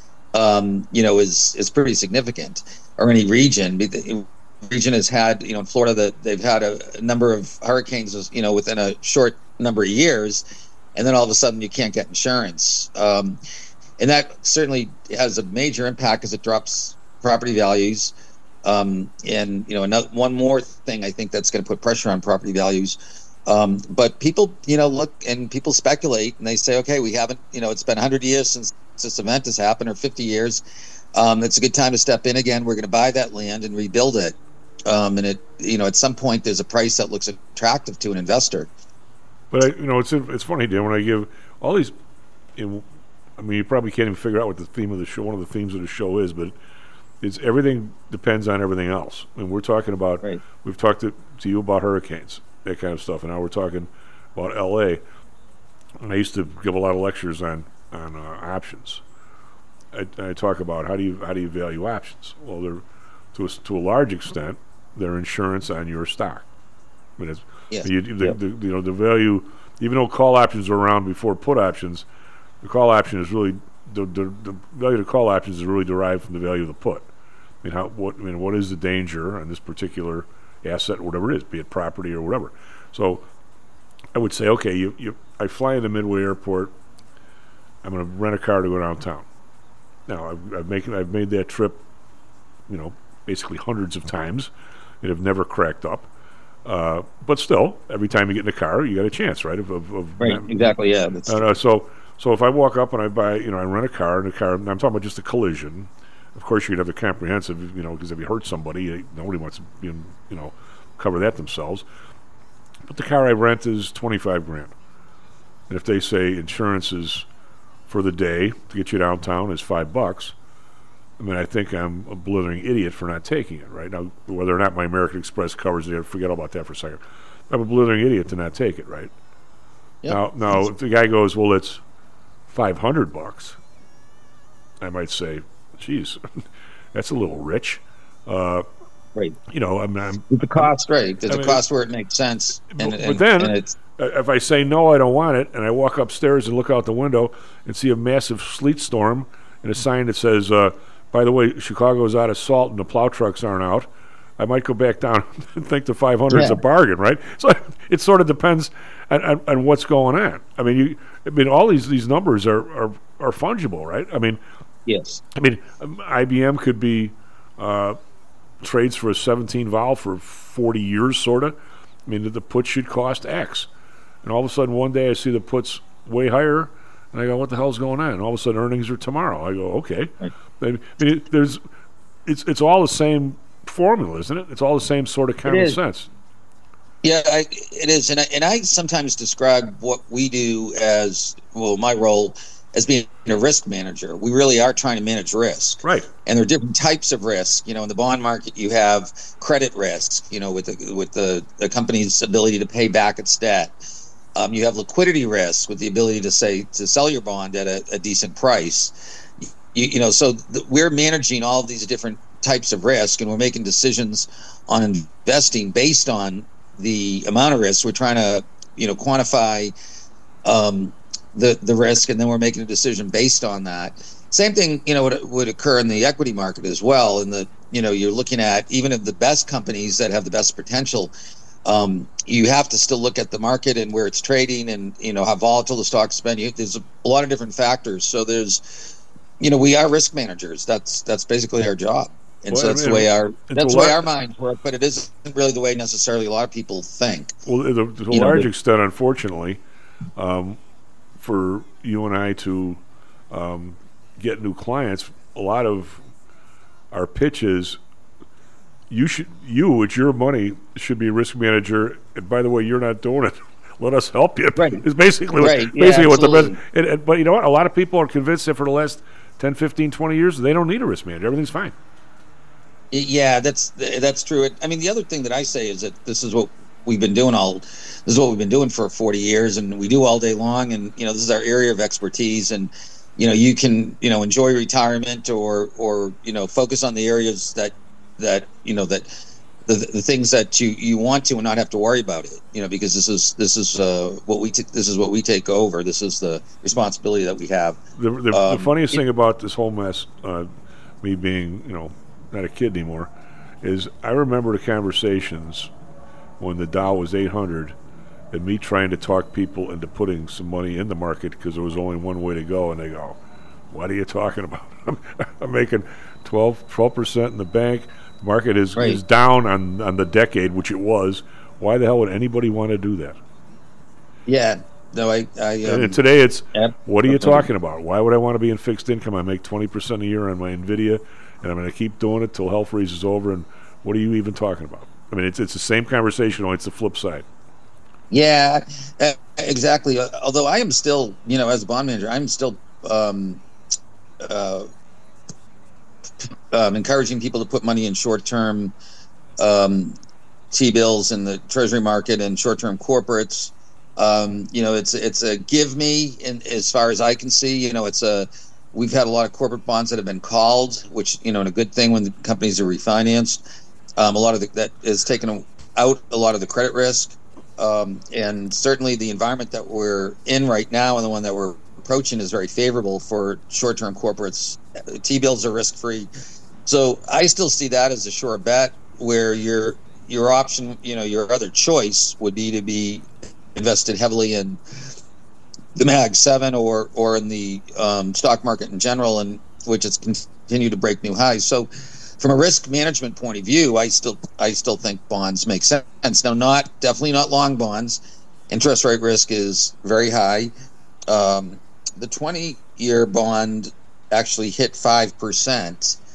is pretty significant, or any region. The region has had, in Florida, that they've had a number of hurricanes, within a short number of years, and then all of a sudden you can't get insurance. And that certainly has a major impact because it drops property values. And one more thing I think that's going to put pressure on property values. But people, look and people speculate and they say, okay, we haven't, it's been 100 years since this event has happened, or 50 years. It's a good time to step in again. We're going to buy that land and rebuild it. And it, at some point there's a price that looks attractive to an investor. But it's funny, Dan, when I give all these, you probably can't even figure out what the theme of the show, one of the themes of the show is, but it's everything depends on everything else. And we're talking about, we've talked to you about hurricanes, that kind of stuff, and now we're talking about L.A. And I used to give a lot of lectures on options. I talk about how do you value options? Well, they're to a large extent they're insurance on your stock. I mean, the value, even though call options were around before put options, the call option is really the value of the call options is really derived from the value of the put. What is the danger on this particular asset, or whatever it is, be it property or whatever. So I would say, okay, I fly into Midway Airport. I'm going to rent a car to go downtown. Now I've made that trip, basically hundreds of times, and have never cracked up. But still, every time you get in a car, you got a chance, right? Exactly, yeah. So if I walk up and I buy, I rent a car, and I'm talking about just a collision, Of course, you'd have a comprehensive, because if you hurt somebody, nobody wants to, cover that themselves. But the car I rent is $25,000. And if they say insurance is for the day to get you downtown is $5, I mean, I think I'm a blithering idiot for not taking it, right? Now, whether or not my American Express covers it, forget all about that for a second. I'm a blithering idiot to not take it, right? Yep. Now, if the guy goes, well, it's $500, I might say, geez, that's a little rich. Right. I'm the cost, right? There's a cost where it makes sense. But then, if I say no, I don't want it, and I walk upstairs and look out the window and see a massive sleet storm and a sign that says, by the way, Chicago's out of salt and the plow trucks aren't out, I might go back down and think the 500 is a bargain, right? So it sort of depends on what's going on. I mean, all these numbers are fungible, right? I mean, yes. I mean, IBM could be trades for a 17 valve for 40 years, sort of. I mean, the put should cost X, and all of a sudden one day I see the puts way higher, and I go, what the hell's going on? And all of a sudden earnings are tomorrow. I go, okay. Right. I mean, it's all the same formula, isn't it? It's all the same sort of common sense. Yeah, it is, and I sometimes describe what we do as, well, my role as being a risk manager. We really are trying to manage risk, right? And there are different types of risk. In the bond market, you have credit risk. With the company's ability to pay back its debt. You have liquidity risk with the ability to sell your bond at a decent price. So we're managing all of these different types of risk, and we're making decisions on investing based on the amount of risk. We're trying to, quantify the risk, and then we're making a decision based on that. Same thing, would occur in the equity market as well. And you're looking at even of the best companies that have the best potential. You have to still look at the market and where it's trading, and how volatile the stock's been. There's a lot of different factors. So there's, we are risk managers. That's basically our job. And so that's the way our minds work, but it isn't really the way necessarily a lot of people think. Well, to a large extent, unfortunately, for you and I to get new clients, a lot of our pitches, it's your money, should be a risk manager. And by the way, you're not doing it. Let us help you. Right. It's basically what the best. But you know what? A lot of people are convinced that for the last 10, 15, 20 years, they don't need a risk manager. Everything's fine. Yeah, that's true. I mean, the other thing that I say is that this is what we've been doing for 40 years, and we do all day long. And this is our area of expertise. And you can enjoy retirement or focus on the areas that the things that you want to and not have to worry about it. Because this is what we take over. This is the responsibility that we have. The funniest thing about this whole mess, me being not a kid anymore, is I remember the conversations when the Dow was 800 and me trying to talk people into putting some money in the market because there was only one way to go, and they go, what are you talking about? I'm making 12% in the bank. The market is down on the decade, which it was. Why the hell would anybody want to do that? Yeah. No, and today it's, what are you talking about? Why would I want to be in fixed income? I make 20% a year on my NVIDIA, and I'm going to keep doing it till hell freezes over, and what are you even talking about? I mean, it's the same conversation, only it's the flip side. Yeah, exactly. Although I am still, as a bond manager, I'm still encouraging people to put money in short-term T-bills in the Treasury market and short-term corporates. It's a give me, and as far as I can see, we've had a lot of corporate bonds that have been called, which, and a good thing when the companies are refinanced. A lot of that is taken out a lot of the credit risk. And certainly the environment that we're in right now and the one that we're approaching is very favorable for short-term corporates. T-bills are risk-free. So I still see that as a sure bet, where your option, your other choice would be to be invested heavily in the Mag 7 or in the stock market in general, and which has continued to break new highs. So from a risk management point of view, I still think bonds make sense. Now, definitely not long bonds. Interest rate risk is very high. The 20-year bond actually hit 5%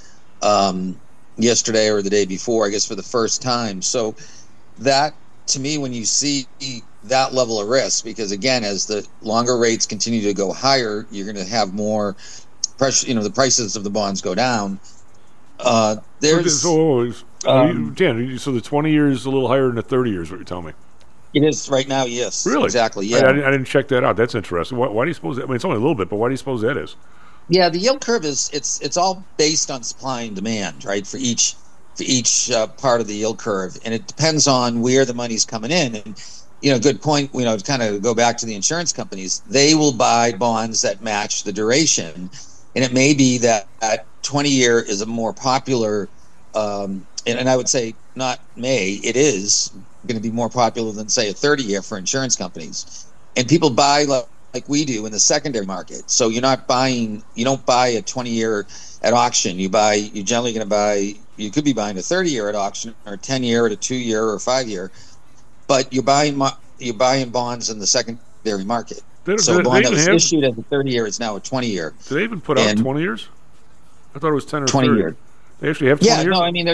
yesterday or the day before, I guess for the first time. So that, to me, when you see that level of risk, because again, as the longer rates continue to go higher, you're going to have more pressure. The prices of the bonds go down. There's so the 20 years is a little higher than the 30 years. What you're telling me? It is right now. Yes, really, exactly. Yeah, I didn't check that out. That's interesting. Why do you suppose that? I mean, it's only a little bit, but why do you suppose that is? Yeah, the yield curve is it's all based on supply and demand, right? For each part of the yield curve, and it depends on where the money's coming in. And good point. To kind of go back to the insurance companies, they will buy bonds that match the duration, and it may be that 20-year is a more popular, and I would say it is going to be more popular than say a 30-year for insurance companies, and people buy like we do in the secondary market. So you don't buy a 20-year at auction. You're generally going to buy, you could be buying a 30-year at auction or a 10-year at a 2-year or 5-year, but you're buying bonds in the secondary market. So a bond that was issued as a 30-year is now a 20-year. Do they even put out 20 years? I thought it was 10 or 20 30. years. They actually have 20 years? No, I mean,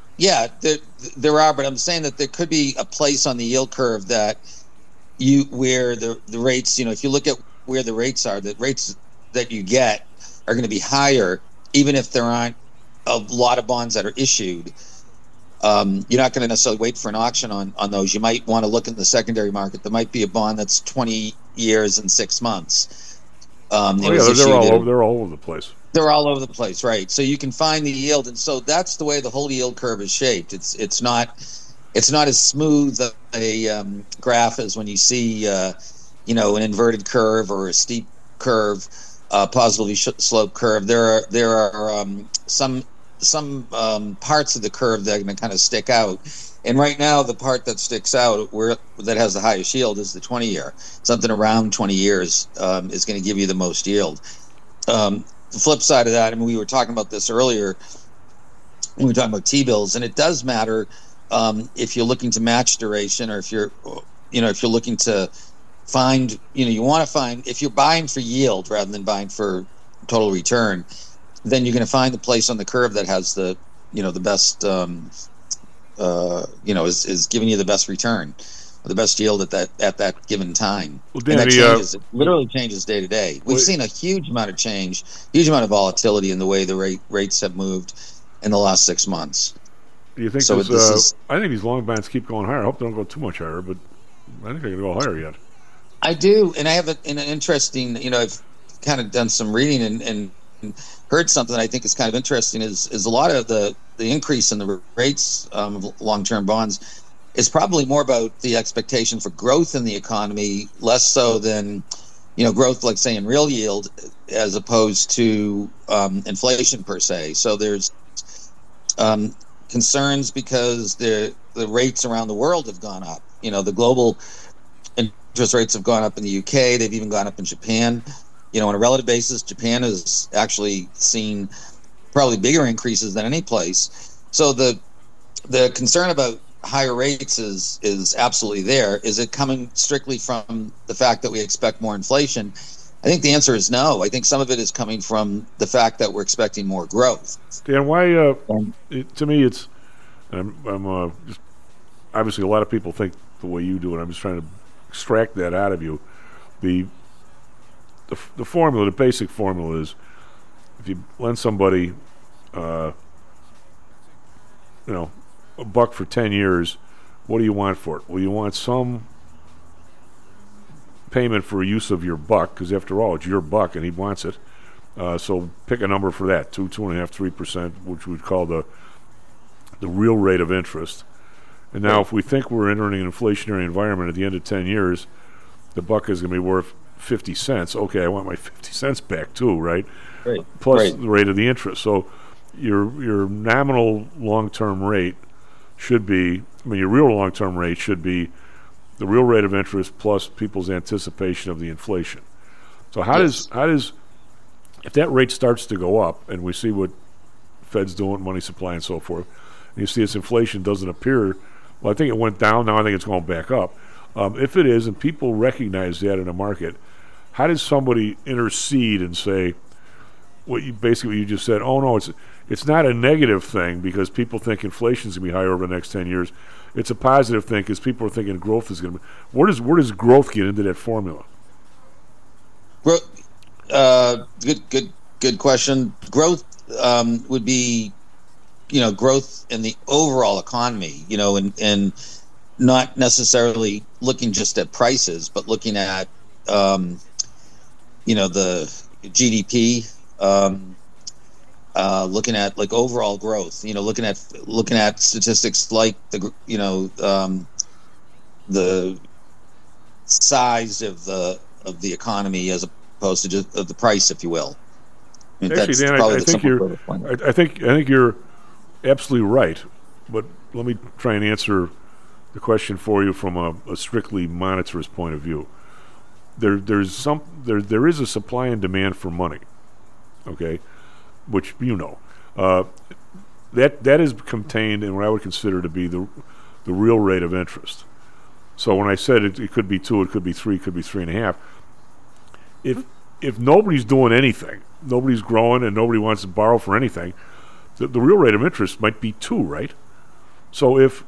there are, but I'm saying that there could be a place on the yield curve that where the rates, if you look at where the rates are, the rates that you get are going to be higher, even if there aren't a lot of bonds that are issued. You're not going to necessarily wait for an auction on those. You might want to look in the secondary market. There might be a bond that's 20 years and 6 months. They're all over the place. They're all over the place, right? So you can find the yield, and so that's the way the whole yield curve is shaped. It's not as smooth a graph as when you see an inverted curve or a steep curve, positively sloped curve. There are some parts of the curve that are going to kind of stick out, and right now the part that sticks out that has the highest yield is the 20-year. Something around 20 years is going to give you the most yield. The flip side of that, we were talking about this earlier when we were talking about T-bills, and it does matter if you're looking to match duration, or if you're looking to find, you want to find, if you're buying for yield rather than buying for total return, then you're going to find the place on the curve that has the best, is giving you the best return, the best yield at that given time. Well, Dan, and that changes, it literally changes day to day. We've seen a huge amount of change, huge amount of volatility in the way the rates have moved in the last 6 months. Do you think I think these long bonds keep going higher. I hope they don't go too much higher, but I think they're going to go higher yet. I do, and I have an interesting, I've kind of done some reading and heard something that I think is kind of interesting is a lot of the increase in the rates of long-term bonds is probably more about the expectation for growth in the economy, less so than, growth, like say in real yield, as opposed to inflation per se. So there's concerns because the rates around the world have gone up. The global interest rates have gone up in the UK. They've even gone up in Japan. On a relative basis, Japan has actually seen probably bigger increases than any place. So the concern about higher rates is absolutely there. Is it coming strictly from the fact that we expect more inflation? I think the answer is no. I think some of it is coming from the fact that we're expecting more growth. Dan, why? To me, it's. I'm just obviously a lot of people think the way you do, and I'm just trying to extract that out of you. The formula, the basic formula is, if you lend somebody, $1 for 10 years, what do you want for it? Well, you want some payment for use of your buck, because after all, it's your buck and he wants it. So pick a number for that, 2.5%, 3%, which we'd call the real rate of interest. And now if we think we're entering an inflationary environment at the end of 10 years, the buck is going to be worth 50 cents. Okay, I want my 50 cents back too, right? Right. Plus the rate of the interest. So your nominal long-term rate should be, your real long-term rate should be the real rate of interest plus people's anticipation of the inflation. So how does if that rate starts to go up, and we see what Fed's doing, money supply and so forth, and you see its inflation doesn't appear, well, I think it went down, now I think it's going back up. If it is, and people recognize that in a market, how does somebody intercede and say what you just said? Oh no, it's not a negative thing because people think inflation is going to be higher over the next 10 years. It's a positive thing because people are thinking growth is going to be. Where does growth get into that formula? Good question. Growth would be, growth in the overall economy, and not necessarily looking just at prices, but looking at, the GDP, looking at like overall growth, looking at statistics like the size of the economy as opposed to just of the price, if you will. Actually, Dan, I think you're absolutely right, but let me try and answer the question for you from a strictly monetarist point of view. There is a supply and demand for money, okay, which that is contained in what I would consider to be the real rate of interest. So when I said it could be 2, it could be 3, it could be 3.5. If nobody's doing anything, nobody's growing, and nobody wants to borrow for anything, the real rate of interest might be 2, right? So if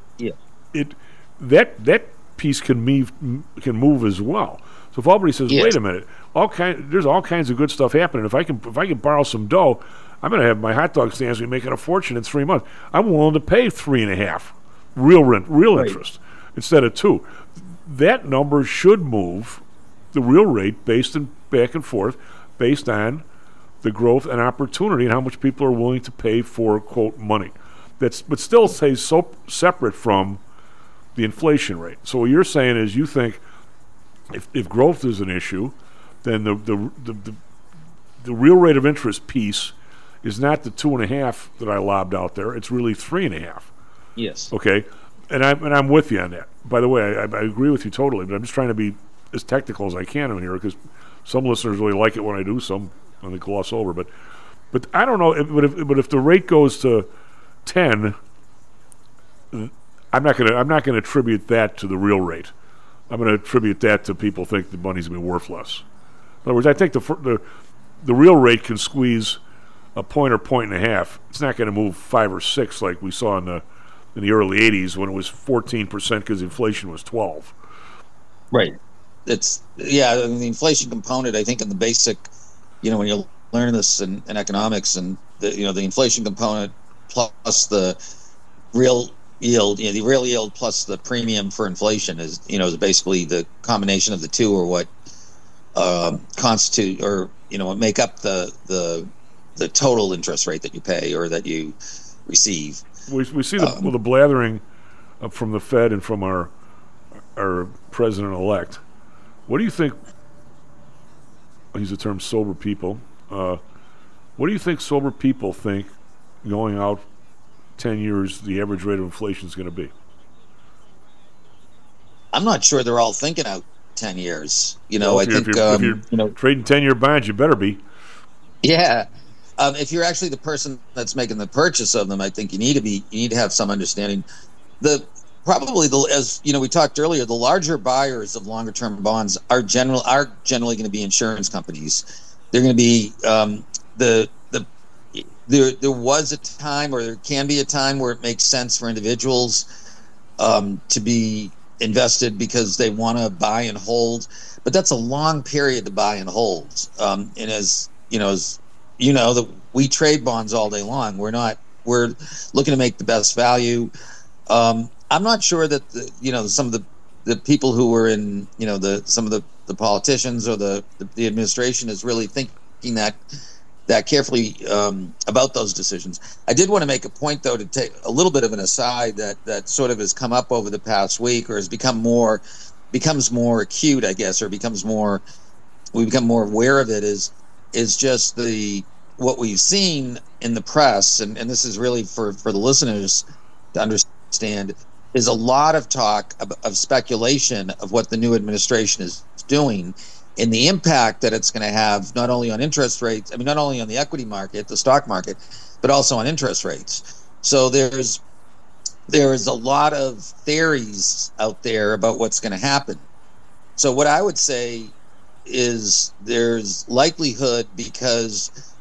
that piece can move as well. So if everybody says, wait a minute, there's all kinds of good stuff happening. If I can borrow some dough, I'm going to have my hot dog stands be making a fortune in 3 months. I'm willing to pay 3.5 real interest instead of 2. That number should move the real rate based on back and forth based on the growth and opportunity and how much people are willing to pay for, quote, money. But still stays so separate from the inflation rate. So what you're saying is you think if growth is an issue, then the real rate of interest piece is not the 2.5 that I lobbed out there. It's really 3.5. Yes. Okay, and I'm with you on that. By the way, I agree with you totally, but I'm just trying to be as technical as I can in here because some listeners really like it when I do, some when they gloss over. But I don't know. But if the rate goes to 10, I'm not going to attribute that to the real rate. I'm going to attribute that to people think the money's going to be worth less. In other words, I think the real rate can squeeze a point or point and a half. It's not going to move 5 or 6 like we saw in the early 80s when it was 14% because inflation was 12. Right. The inflation component, I think in the basic, when you learn this in economics and the inflation component plus the real yield, the real yield plus the premium for inflation is basically the combination of the two, or what constitute, or what make up the total interest rate that you pay or that you receive. We see the blathering from the Fed and from our president-elect. What do you think? I'll use the term sober people. What do you think sober people think going out 10 years the average rate of inflation is going to be? I'm not sure they're all thinking out 10 years. If you're trading 10-year bonds, you better be. Yeah. If you're actually the person that's making the purchase of them, I think you need to have some understanding. As we talked earlier, the larger buyers of longer term bonds are generally going to be insurance companies. They're going to be there was a time, or there can be a time, where it makes sense for individuals to be invested because they want to buy and hold, but that's a long period to buy and hold. And as that we trade bonds all day long. We're looking to make the best value. I'm not sure that some of the people who were in some of the politicians or the administration is really thinking that carefully about those decisions. I did want to make a point, though, to take a little bit of an aside that sort of has come up over the past week, or has becomes more acute, I guess, or we become more aware of it, is just what we've seen in the press, and this is really for the listeners to understand, is a lot of talk of speculation of what the new administration is doing and the impact that it's going to have not only on interest rates, not only on the equity market, the stock market, but also on interest rates. So there's a lot of theories out there about what's going to happen. So what I would say is there's likelihood, because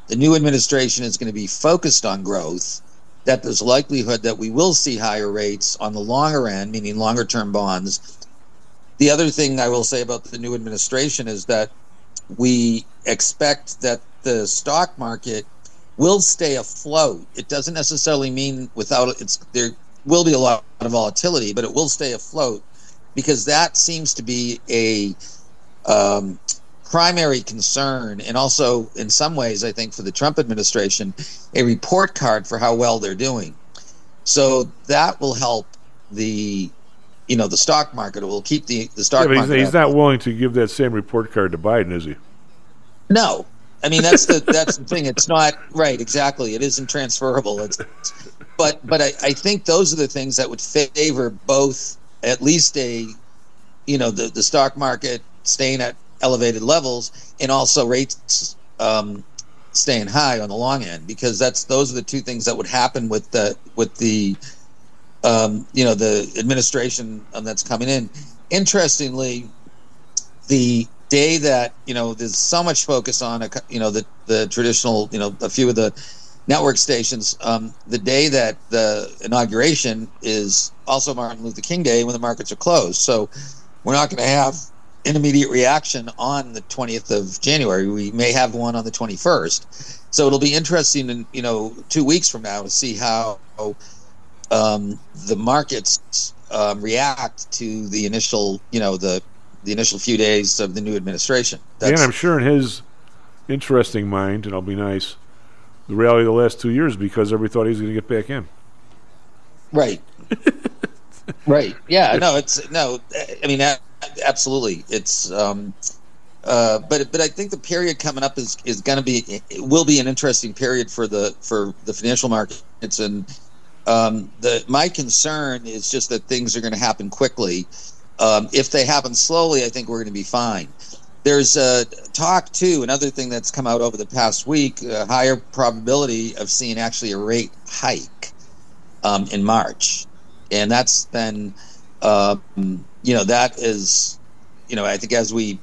the new administration is going to be focused on growth, that there's likelihood that we will see higher rates on the longer end, meaning longer term bonds. The other thing I will say about the new administration is that we expect that the stock market will stay afloat. It doesn't necessarily mean there will be a lot of volatility, but it will stay afloat, because that seems to be a primary concern, and also in some ways, I think, for the Trump administration, a report card for how well they're doing. So that will help the stock market. It will keep the stock market. He's not willing to give that same report card to Biden, is he? No. I mean, that's the thing. It's not right. Exactly. It isn't transferable. But I think those are the things that would favor both, at least the stock market staying at elevated levels, and also rates staying high on the long end, because those are the two things that would happen with the administration that's coming in. Interestingly, the day that there's so much focus on the traditional a few of the network stations, the day that the inauguration is also Martin Luther King Day, when the markets are closed. So we're not going to have an immediate reaction on the 20th of January. We may have one on the 21st. So it'll be interesting in 2 weeks from now to see how the markets react to the initial the initial few days of the new administration. And I'm sure in his interesting mind, and I'll be nice, the rally of the last 2 years, because everybody thought he was going to get back in. Right. Right. Yeah. I mean, absolutely. It's but I think the period coming up is going to be, it will be an interesting period for the financial markets, and my concern is just that things are going to happen quickly. If they happen slowly, I think we're going to be fine. There's talk too, another thing that's come out over the past week, a higher probability of seeing actually a rate hike in March. And that's been, that is, I think as we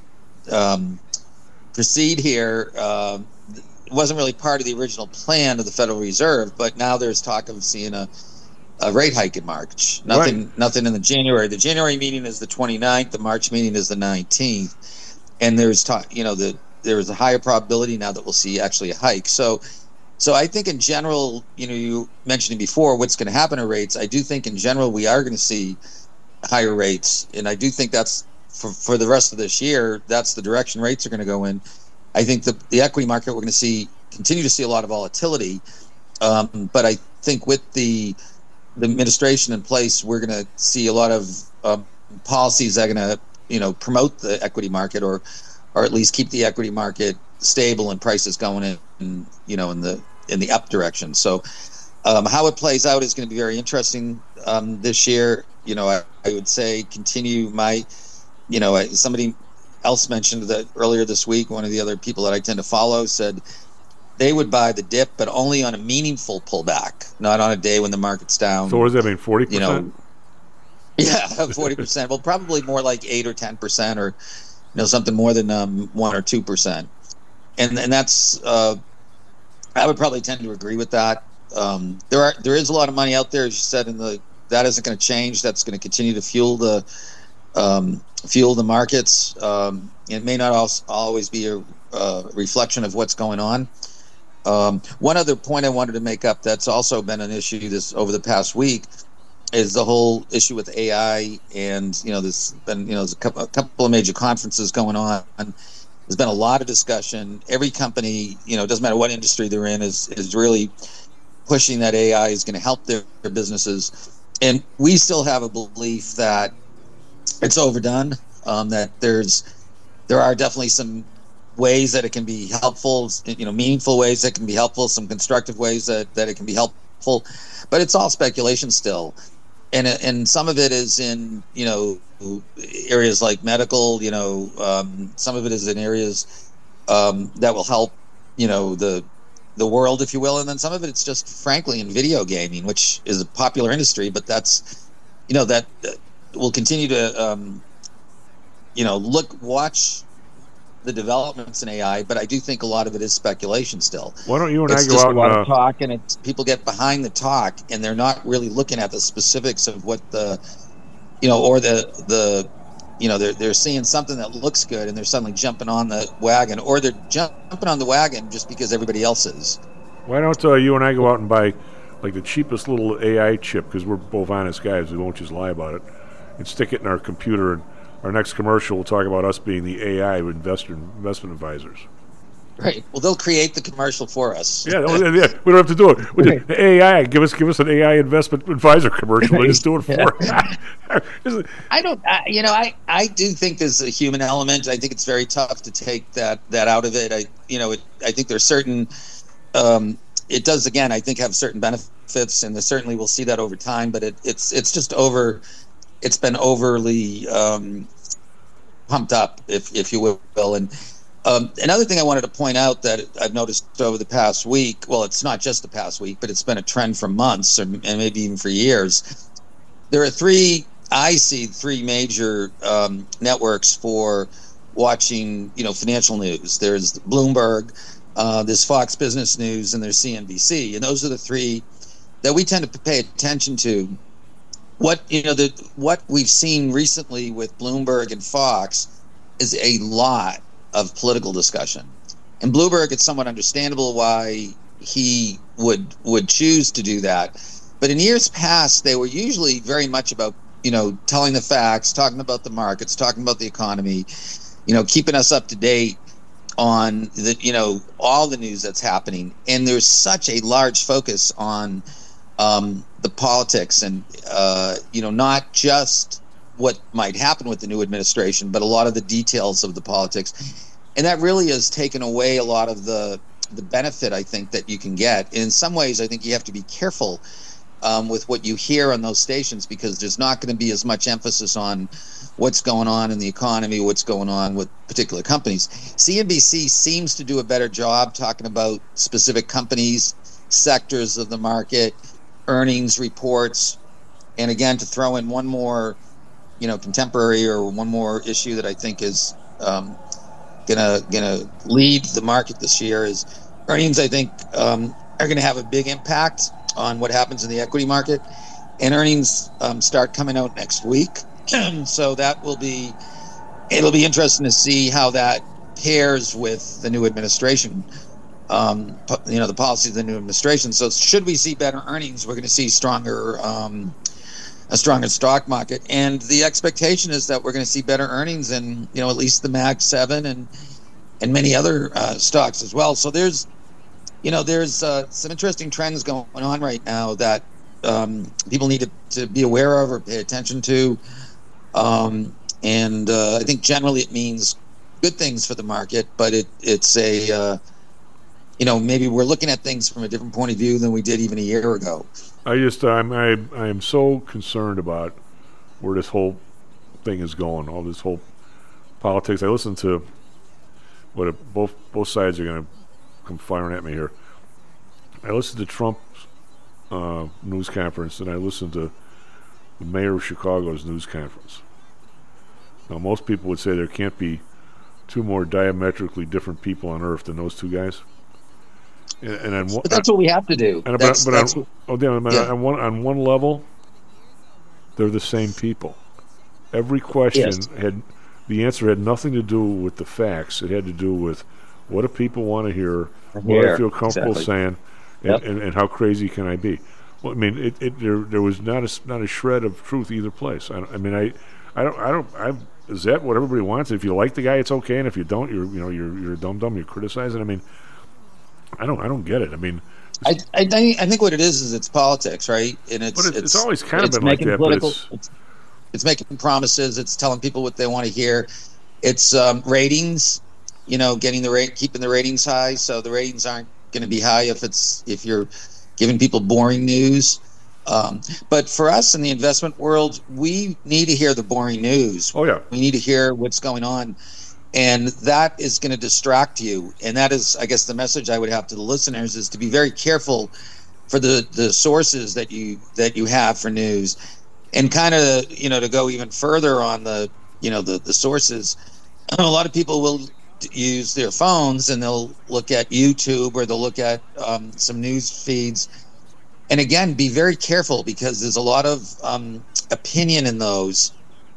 proceed here, it wasn't really part of the original plan of the Federal Reserve, but now there's talk of seeing a rate hike in March. Nothing in the January. The January meeting is the 29th. The March meeting is the 19th. And there's talk, there is a higher probability now that we'll see actually a hike. So I think in general, you mentioned before what's going to happen to rates. I do think in general we are going to see higher rates, and I do think that's for the rest of this year. That's the direction rates are going to go in. I think the equity market, we're going to continue to see a lot of volatility, but I think with the administration in place, we're going to see a lot of policies that are going to promote the equity market, or at least keep the equity market stable and prices going in the up direction. So how it plays out is going to be very interesting this year. I would say continue somebody else mentioned that earlier this week. One of the other people that I tend to follow said they would buy the dip, but only on a meaningful pullback, not on a day when the market's down. So what does that mean, 40%? Yeah, 40%. Well, probably more like 8 or 10%, or something more than 1 or 2%. And that's I would probably tend to agree with that. There is a lot of money out there, as you said, that isn't going to change. That's going to continue to fuel the markets. It may not always be a reflection of what's going on. One other point I wanted to make up that's also been an issue over the past week is the whole issue with AI, and there's been there's a couple of major conferences going on. There's been a lot of discussion. Every company, it doesn't matter what industry they're in, is really pushing that AI is going to help their businesses. And we still have a belief that it's overdone, that there are definitely some ways that it can be helpful, meaningful ways that can be helpful, some constructive ways that it can be helpful, but it's all speculation still. And some of it is in, areas like medical, some of it is in areas that will help, the world, if you will. And then some of it's just, frankly, in video gaming, which is a popular industry, but that's, that will continue to, watch the developments in AI, but I do think a lot of it is speculation still. Why don't you and It's I go just out a lot and of talk, and people get behind the talk, and they're not really looking at the specifics of what the, or they're seeing something that looks good, and they're suddenly jumping on the wagon, or they're jumping on the wagon just because everybody else is. why don't you and I go out and buy like the cheapest little AI chip, because we're both honest guys, we won't just lie about it, and stick it in our computer, and our next commercial will talk about us being the AI investment advisors. Right. Well, they'll create the commercial for us. Yeah, we don't have to do it. We just, AI, give us an AI investment advisor commercial. They just do it for us. I do think there's a human element. I think it's very tough to take that out of it. I think there's certain. It does, again, I think, have certain benefits, and certainly we'll see that over time. But it's just over. It's been overly pumped up, if you will. And another thing I wanted to point out that I've noticed over the past week, well, it's not just the past week, but it's been a trend for months and maybe even for years. There are three major networks for watching, financial news. There's Bloomberg, there's Fox Business News, and there's CNBC. And those are the three that we tend to pay attention to. What we've seen recently with Bloomberg and Fox is a lot of political discussion. And Bloomberg, it's somewhat understandable why he would choose to do that. But in years past, they were usually very much about, telling the facts, talking about the markets, talking about the economy, keeping us up to date on the, all the news that's happening. And there's such a large focus on the politics and, not just what might happen with the new administration, but a lot of the details of the politics. And that really has taken away a lot of the benefit, I think, that you can get. And in some ways, I think you have to be careful with what you hear on those stations, because there's not going to be as much emphasis on what's going on in the economy, what's going on with particular companies. CNBC seems to do a better job talking about specific companies, sectors of the market, earnings reports, and again, to throw in one more, contemporary or one more issue that I think is gonna lead the market this year is earnings. I think are going to have a big impact on what happens in the equity market, and earnings start coming out next week. So it'll be interesting to see how that pairs with the new administration. The policy of the new administration. So should we see better earnings, we're going to see a stronger stock market. And the expectation is that we're going to see better earnings in, at least the Mag 7 and many other stocks as well. So there's some interesting trends going on right now that people need to be aware of or pay attention to. And I think generally it means good things for the market, but it's a... maybe we're looking at things from a different point of view than we did even a year ago. I am so concerned about where this whole thing is going, all this whole politics. I listen to both sides are going to come firing at me here. I listened to Trump's news conference, and I listened to the mayor of Chicago's news conference. Now, most people would say there can't be two more diametrically different people on earth than those two guys. But that's what we have to do. On one level, they're the same people. Every question the answer had nothing to do with the facts. It had to do with what do people want to hear, what I feel comfortable saying, and how crazy can I be. Well, I mean, there was not a shred of truth either place. Is that what everybody wants? If you like the guy, it's okay, and if you don't, you're a dumb. You're criticizing. I mean, I don't get it. I mean, I think what it is it's politics, right? And it's always kind of been like that. Political, it's making promises. It's telling people what they want to hear. It's ratings. Keeping the ratings high. So the ratings aren't going to be high if you're giving people boring news. But for us in the investment world, we need to hear the boring news. Oh yeah, we need to hear what's going on. And that is going to distract you. And that is, I guess, the message I would have to the listeners is to be very careful for the sources that you have for news, and kind of to go even further on the sources. A lot of people will use their phones and they'll look at YouTube or they'll look at some news feeds. And again, be very careful because there's a lot of opinion in those.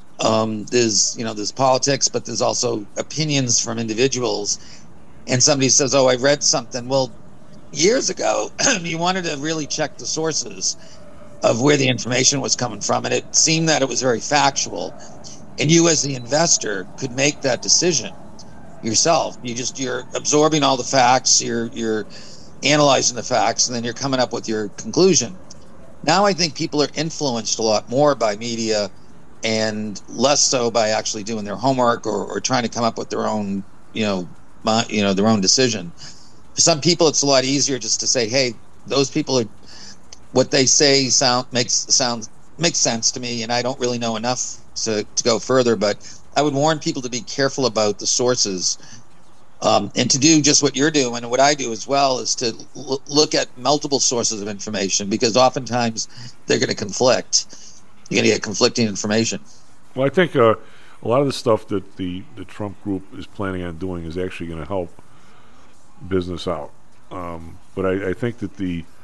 There's politics, but there's also opinions from individuals. And somebody says, "Oh, I read something." Well, years ago, you wanted to really check the sources of where the information was coming from, and it seemed that it was very factual. And you, as the investor, could make that decision yourself. You're absorbing all the facts. You're analyzing the facts, and then you're coming up with your conclusion. Now I think people are influenced a lot more by media and less so by actually doing their homework or trying to come up with their own, their own decision. For some people, it's a lot easier just to say, "Hey, those people are what they say makes sense to me, and I don't really know enough to go further." But I would warn people to be careful about the sources. And to do just what you're doing and what I do as well is to look at multiple sources of information, because oftentimes they're going to conflict. You're going to get conflicting information. Well, I think a lot of the stuff that the Trump group is planning on doing is actually going to help business out. But I think that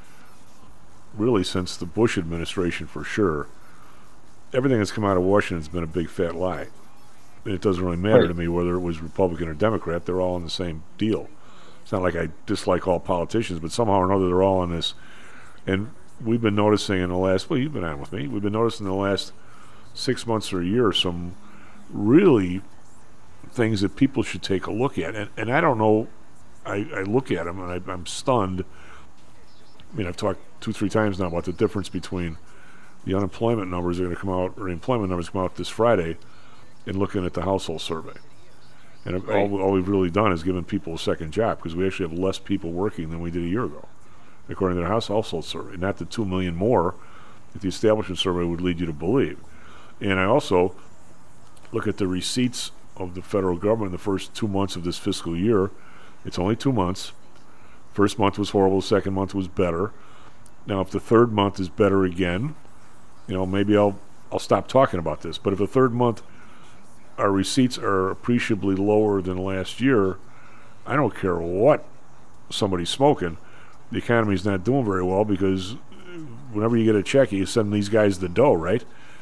really since the Bush administration for sure, everything that's come out of Washington has been a big fat lie. It doesn't really matter to me whether it was Republican or Democrat. They're all in the same deal. It's not like I dislike all politicians, but somehow or another they're all in this. And we've been noticing in the last, you've been on with me, we've been noticing in the last 6 months or a year some really things that people should take a look at. And I don't know, I look at them and I'm stunned. I mean, I've talked 2-3 times now about the difference between the unemployment numbers that are going to come out, or the employment numbers come out this Friday, and looking at the household survey. And all we've really done is given people a second job, because we actually have less people working than we did a year ago, according to the household survey, not the 2 million more that the establishment survey would lead you to believe. And I also look at the receipts of the federal government in the first 2 months of this fiscal year. It's only 2 months. First month was horrible, the second month was better. Now, if the third month is better again, maybe I'll stop talking about this. But if the third month our receipts are appreciably lower than last year, I don't care what somebody's smoking. The economy's not doing very well, because whenever you get a check, you send these guys the dough, right?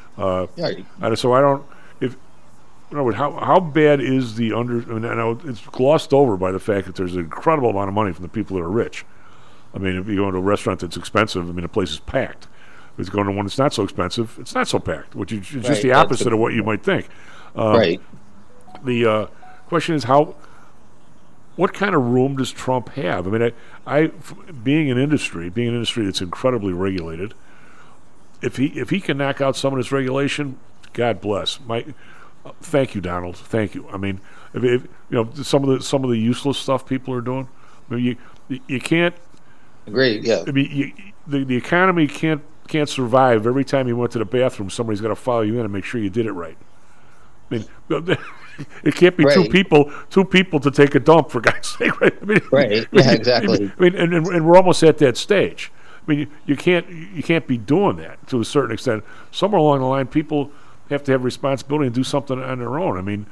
So I don't. How bad is the I know it's glossed over by the fact that there's an incredible amount of money from the people that are rich. I mean, if you go into a restaurant that's expensive, the place is packed. If it's going to one that's not so expensive, it's not so packed, which is just the opposite of what you might think. The question is what kind of room does Trump have? I mean, being an industry that's incredibly regulated, if he can knock out some of this regulation, God bless. Thank you, Donald. Thank you. I mean, if some of the useless stuff people are doing, I mean, you can't. Agree. Yeah. I mean, the economy can't survive. Every time you went to the bathroom, somebody's got to follow you in and make sure you did it right. I mean, it can't be two people to take a dump, for God's sake, right? I mean, Yeah, exactly. I mean, and we're almost at that stage. I mean, you can't be doing that to a certain extent. Somewhere along the line, people have to have responsibility and do something on their own. I mean,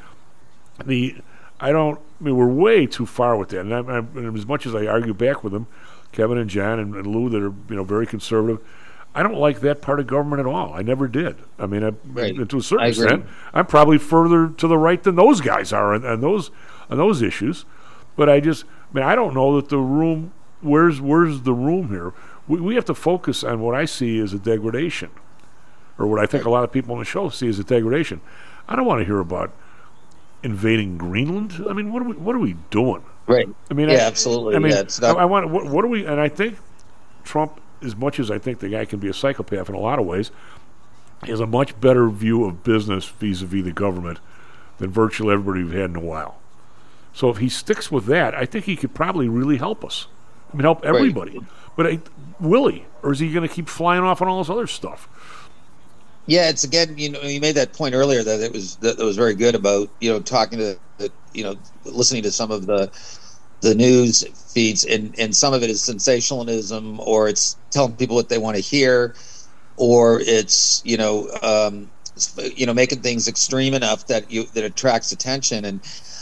we're way too far with that. And as much as I argue back with them, Kevin and John and Lou, that are very conservative, I don't like that part of government at all. I never did. I mean, to a certain extent, I'm probably further to the right than those guys are on those issues. But I don't know that the room. Where's the room here? We have to focus on what I see as a degradation, or what I think a lot of people on the show see as a degradation. I don't want to hear about invading Greenland. I mean, what are we doing? Right. I mean, absolutely. I mean, not... I want. What are we? And I think Trump, as much as I think the guy can be a psychopath in a lot of ways, has a much better view of business vis-a-vis the government than virtually everybody we've had in a while. So if he sticks with that, I think he could probably really help us. I mean, help everybody. But will he? Or is he going to keep flying off on all this other stuff? Yeah, it's again, you made that point earlier that was very good about, talking to, listening to some of the news feeds, and some of it is sensationalism, or it's telling people what they want to hear, or it's, making things extreme enough that attracts attention. And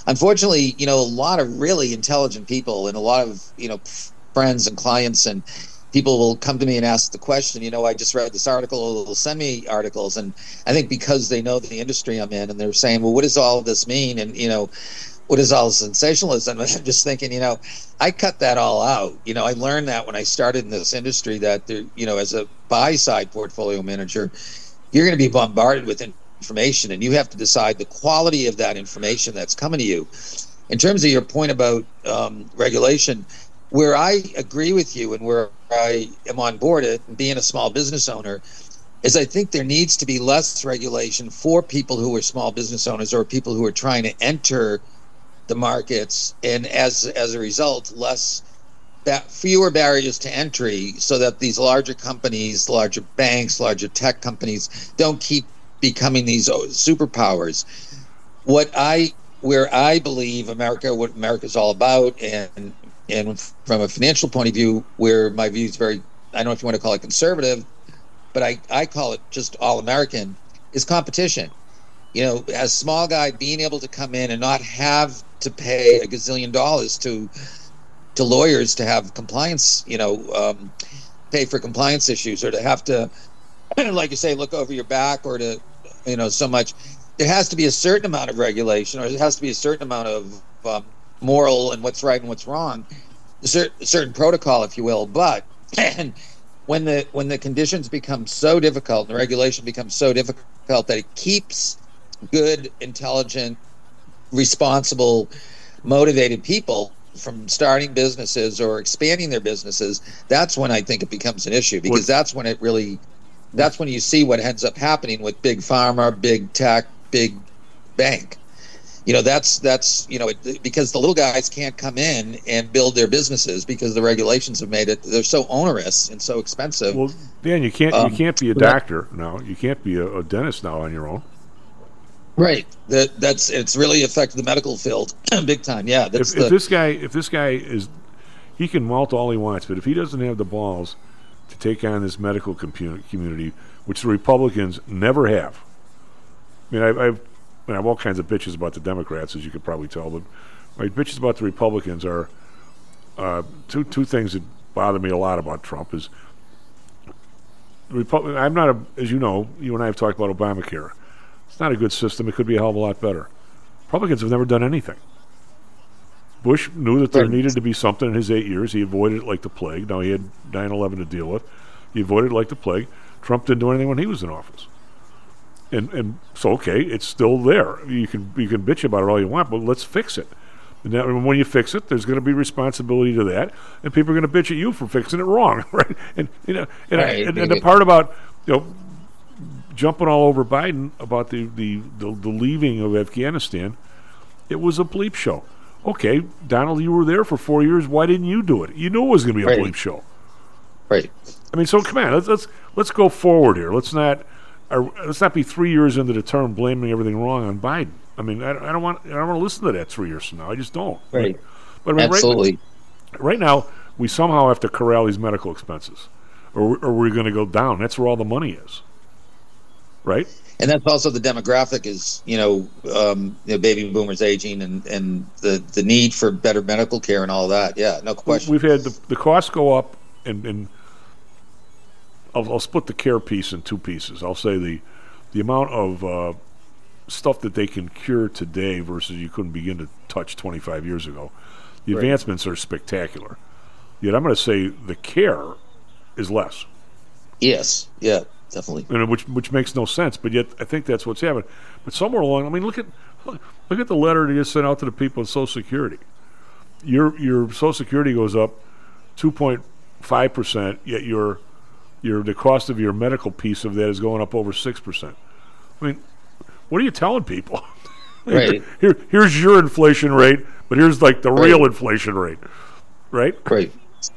unfortunately, a lot of really intelligent people and a lot of, friends and clients and people will come to me and ask the question, I just read this article, they'll send me articles. And I think because they know the industry I'm in and they're saying, well, what does all of this mean? And, what is all sensationalism? And I'm just thinking, I cut that all out. I learned that when I started in this industry that there, as a buy side portfolio manager, you're going to be bombarded with information and you have to decide the quality of that information that's coming to you. In terms of your point about regulation, where I agree with you and where I am on board it, being a small business owner, is I think there needs to be less regulation for people who are small business owners or people who are trying to enter the markets, and as a result, fewer barriers to entry, so that these larger companies, larger banks, larger tech companies don't keep becoming these superpowers. Where I believe what America's all about, and from a financial point of view, where my view is very, I don't know if you want to call it conservative, but I call it just all American, is competition. As a small guy, being able to come in and not have to pay $1 gazillion to lawyers to have compliance, pay for compliance issues, or to have to, like you say, look over your back, or to, so much. There has to be a certain amount of regulation, or there has to be a certain amount of moral and what's right and what's wrong, a certain protocol, if you will. But when the conditions become so difficult and the regulation becomes so difficult that it keeps good, intelligent, responsible, motivated people from starting businesses or expanding their businesses, that's when I think it becomes an issue, because that's when you see what ends up happening with big pharma, big tech, big bank. That's because the little guys can't come in and build their businesses because the regulations have made it, they're so onerous and so expensive. Well, Dan, you can't be a doctor now. You can't be a dentist now on your own. Right. It's really affected the medical field big time. Yeah. If this guy is, he can malt all he wants, but if he doesn't have the balls to take on this medical community, which the Republicans never have. I mean, I have all kinds of bitches about the Democrats, as you could probably tell, but my bitches about the Republicans are two things that bother me a lot about Trump is I'm not as you know, you and I have talked about Obamacare. It's not a good system. It could be a hell of a lot better. Republicans have never done anything. Bush knew that there needed to be something in his 8 years. He avoided it like the plague. Now he had 9/11 to deal with. He avoided it like the plague. Trump didn't do anything when he was in office. And so, okay, it's still there. You can bitch about it all you want, but let's fix it. And when you fix it, there's going to be responsibility to that, and people are going to bitch at you for fixing it wrong, right? And the part about jumping all over Biden about the leaving of Afghanistan, it was a bleep show. Okay, Donald, you were there for 4 years. Why didn't you do it? You knew it was going to be a bleep show, right? I mean, so come on, let's go forward here. Let's not be 3 years into the term blaming everything wrong on Biden. I mean, I don't want to listen to that 3 years from now. I just don't. Right. But I mean, absolutely. Right now, we somehow have to corral these medical expenses, or we're going to go down. That's where all the money is. Right. And that's also the demographic is, baby boomers aging and the need for better medical care and all that. Yeah, no question. We've had the costs go up, and I'll split the care piece in two pieces. I'll say the amount of stuff that they can cure today versus you couldn't begin to touch 25 years ago. The advancements are spectacular. Yet I'm going to say the care is less. Yes. Yeah. Definitely. And which makes no sense, but yet I think that's what's happening. But somewhere along, I mean, look at the letter that you sent out to the people in Social Security. Your Social Security goes up 2.5%, yet the cost of your medical piece of that is going up over 6%. I mean, what are you telling people? Right. Here's your inflation rate, but here's like the real inflation rate, right? Right.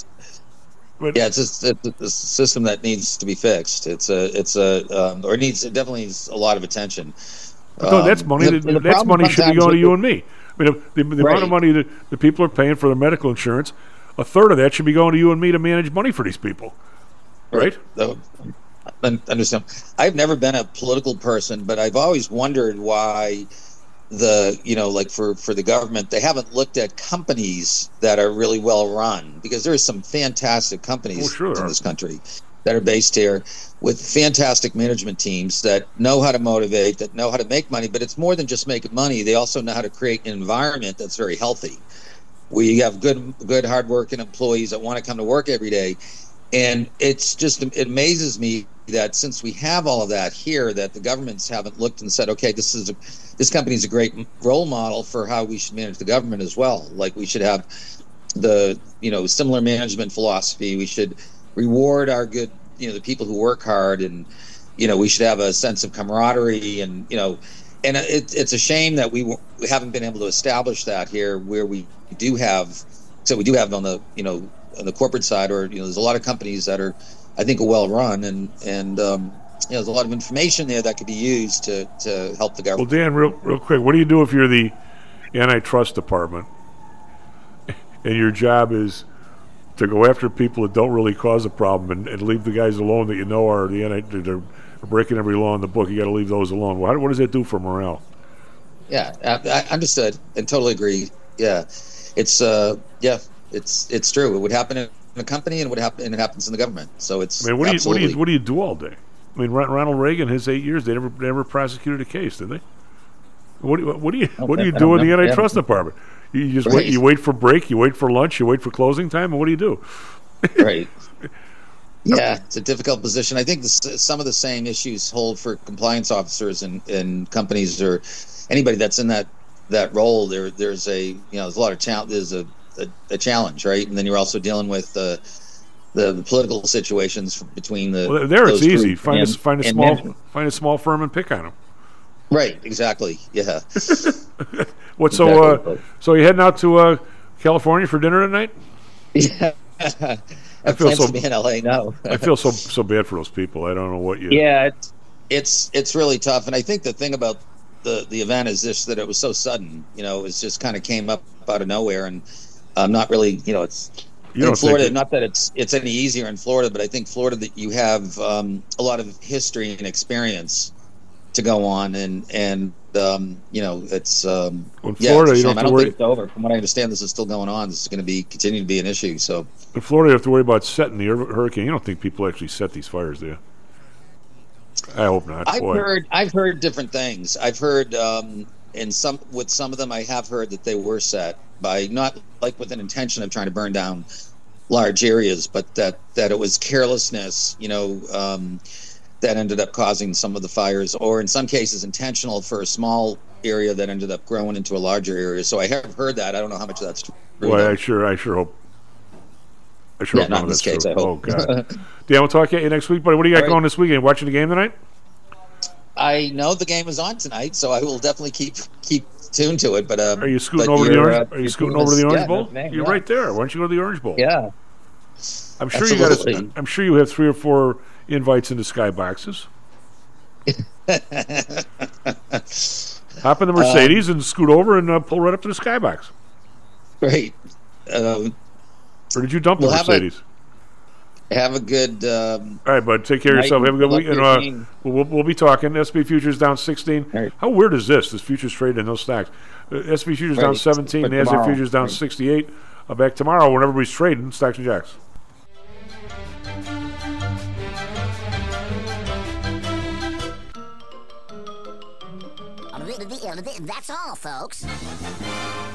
But yeah, it's a system that needs to be fixed. It definitely needs a lot of attention. No, that's money. That's money should be going to you and me. I mean, the amount of money that the people are paying for their medical insurance, a third of that should be going to you and me to manage money for these people, right? I understand. I've never been a political person, but I've always wondered why like for the government, they haven't looked at companies that are really well run, because there are some fantastic companies in this country that are based here with fantastic management teams that know how to motivate, that know how to make money. But it's more than just making money. They also know how to create an environment that's very healthy, where you have good, hardworking employees that want to come to work every day. And it amazes me that since we have all of that here, that the governments haven't looked and said, okay, this company is a great role model for how we should manage the government as well. Like, we should have the similar management philosophy. We should reward our good, the people who work hard, and we should have a sense of camaraderie, and and it's a shame that we haven't been able to establish that here, where we do have. So we do have on the on the corporate side, or there's a lot of companies that are, I think, well run, and there's a lot of information there that could be used to help the government. Well, Dan, real quick, what do you do if you're the antitrust department and your job is to go after people that don't really cause a problem and leave the guys alone that are they're breaking every law in the book? You got to leave those alone. Well, what does that do for morale? Yeah, I understood and totally agree. Yeah, it's it's true. It would happen in a company, and it happens in the government. So it's. I mean, what do you do all day? I mean, Ronald Reagan, his 8 years, they never prosecuted a case, did they? What do you do in the antitrust department? You just wait. You wait for break. You wait for lunch. You wait for closing time. And what do you do? Right. Yeah, it's a difficult position. I think some of the same issues hold for compliance officers in companies, or anybody that's in that role. There's a there's a lot of challenge. There's a challenge, right? And then you're also dealing with the political situations between the. Well, there it's easy. Find a small firm and pick on them. Right. Exactly. Yeah. What? So you heading out to California for dinner tonight? Yeah. I feel to be in LA now. I feel so bad for those people. I don't know what you. Yeah, it's really tough, and I think the thing about the event is that it was so sudden. It just kind of came up out of nowhere, and not really. It's in Florida. Not that it's any easier in Florida, but I think Florida, that you have a lot of history and experience to go on, and it's in Florida, you don't have to worry. Think it's over. From what I understand, this is still going on. This is going to continue to be an issue. So in Florida, you have to worry about setting the hurricane. You don't think people actually set these fires, do you? I hope not. I've heard different things. I've heard with some of them, I have heard that they were set by, not like with an intention of trying to burn down large areas, but that it was carelessness, that ended up causing some of the fires, or in some cases intentional for a small area that ended up growing into a larger area. So I have heard that. I don't know how much of that's true. Well, I sure hope. I sure hope not in this case. I hope. Oh God. Dan, we'll talk to you next week, buddy. What do you got going this weekend? Watching the game tonight? I know the game is on tonight, so I will definitely keep tuned to it. But are you scooting over to the Orange? Are you scooting over to the Orange Bowl? You're right there. Why don't you go to the Orange Bowl? Yeah. I'm sure I'm sure you have 3 or 4 invites into skyboxes. Hop in the Mercedes and scoot over and pull right up to the skybox. Great. Or did you dump the Mercedes? Have a good. All right, bud. Take care of yourself. Have a good week. And we'll be talking. SB Futures down 16. Right. How weird is this? This futures trade in those stocks. SB Futures down 17. NASDAQ Futures down 68. Back tomorrow when everybody's trading Stocks and Jacks. That's all, folks.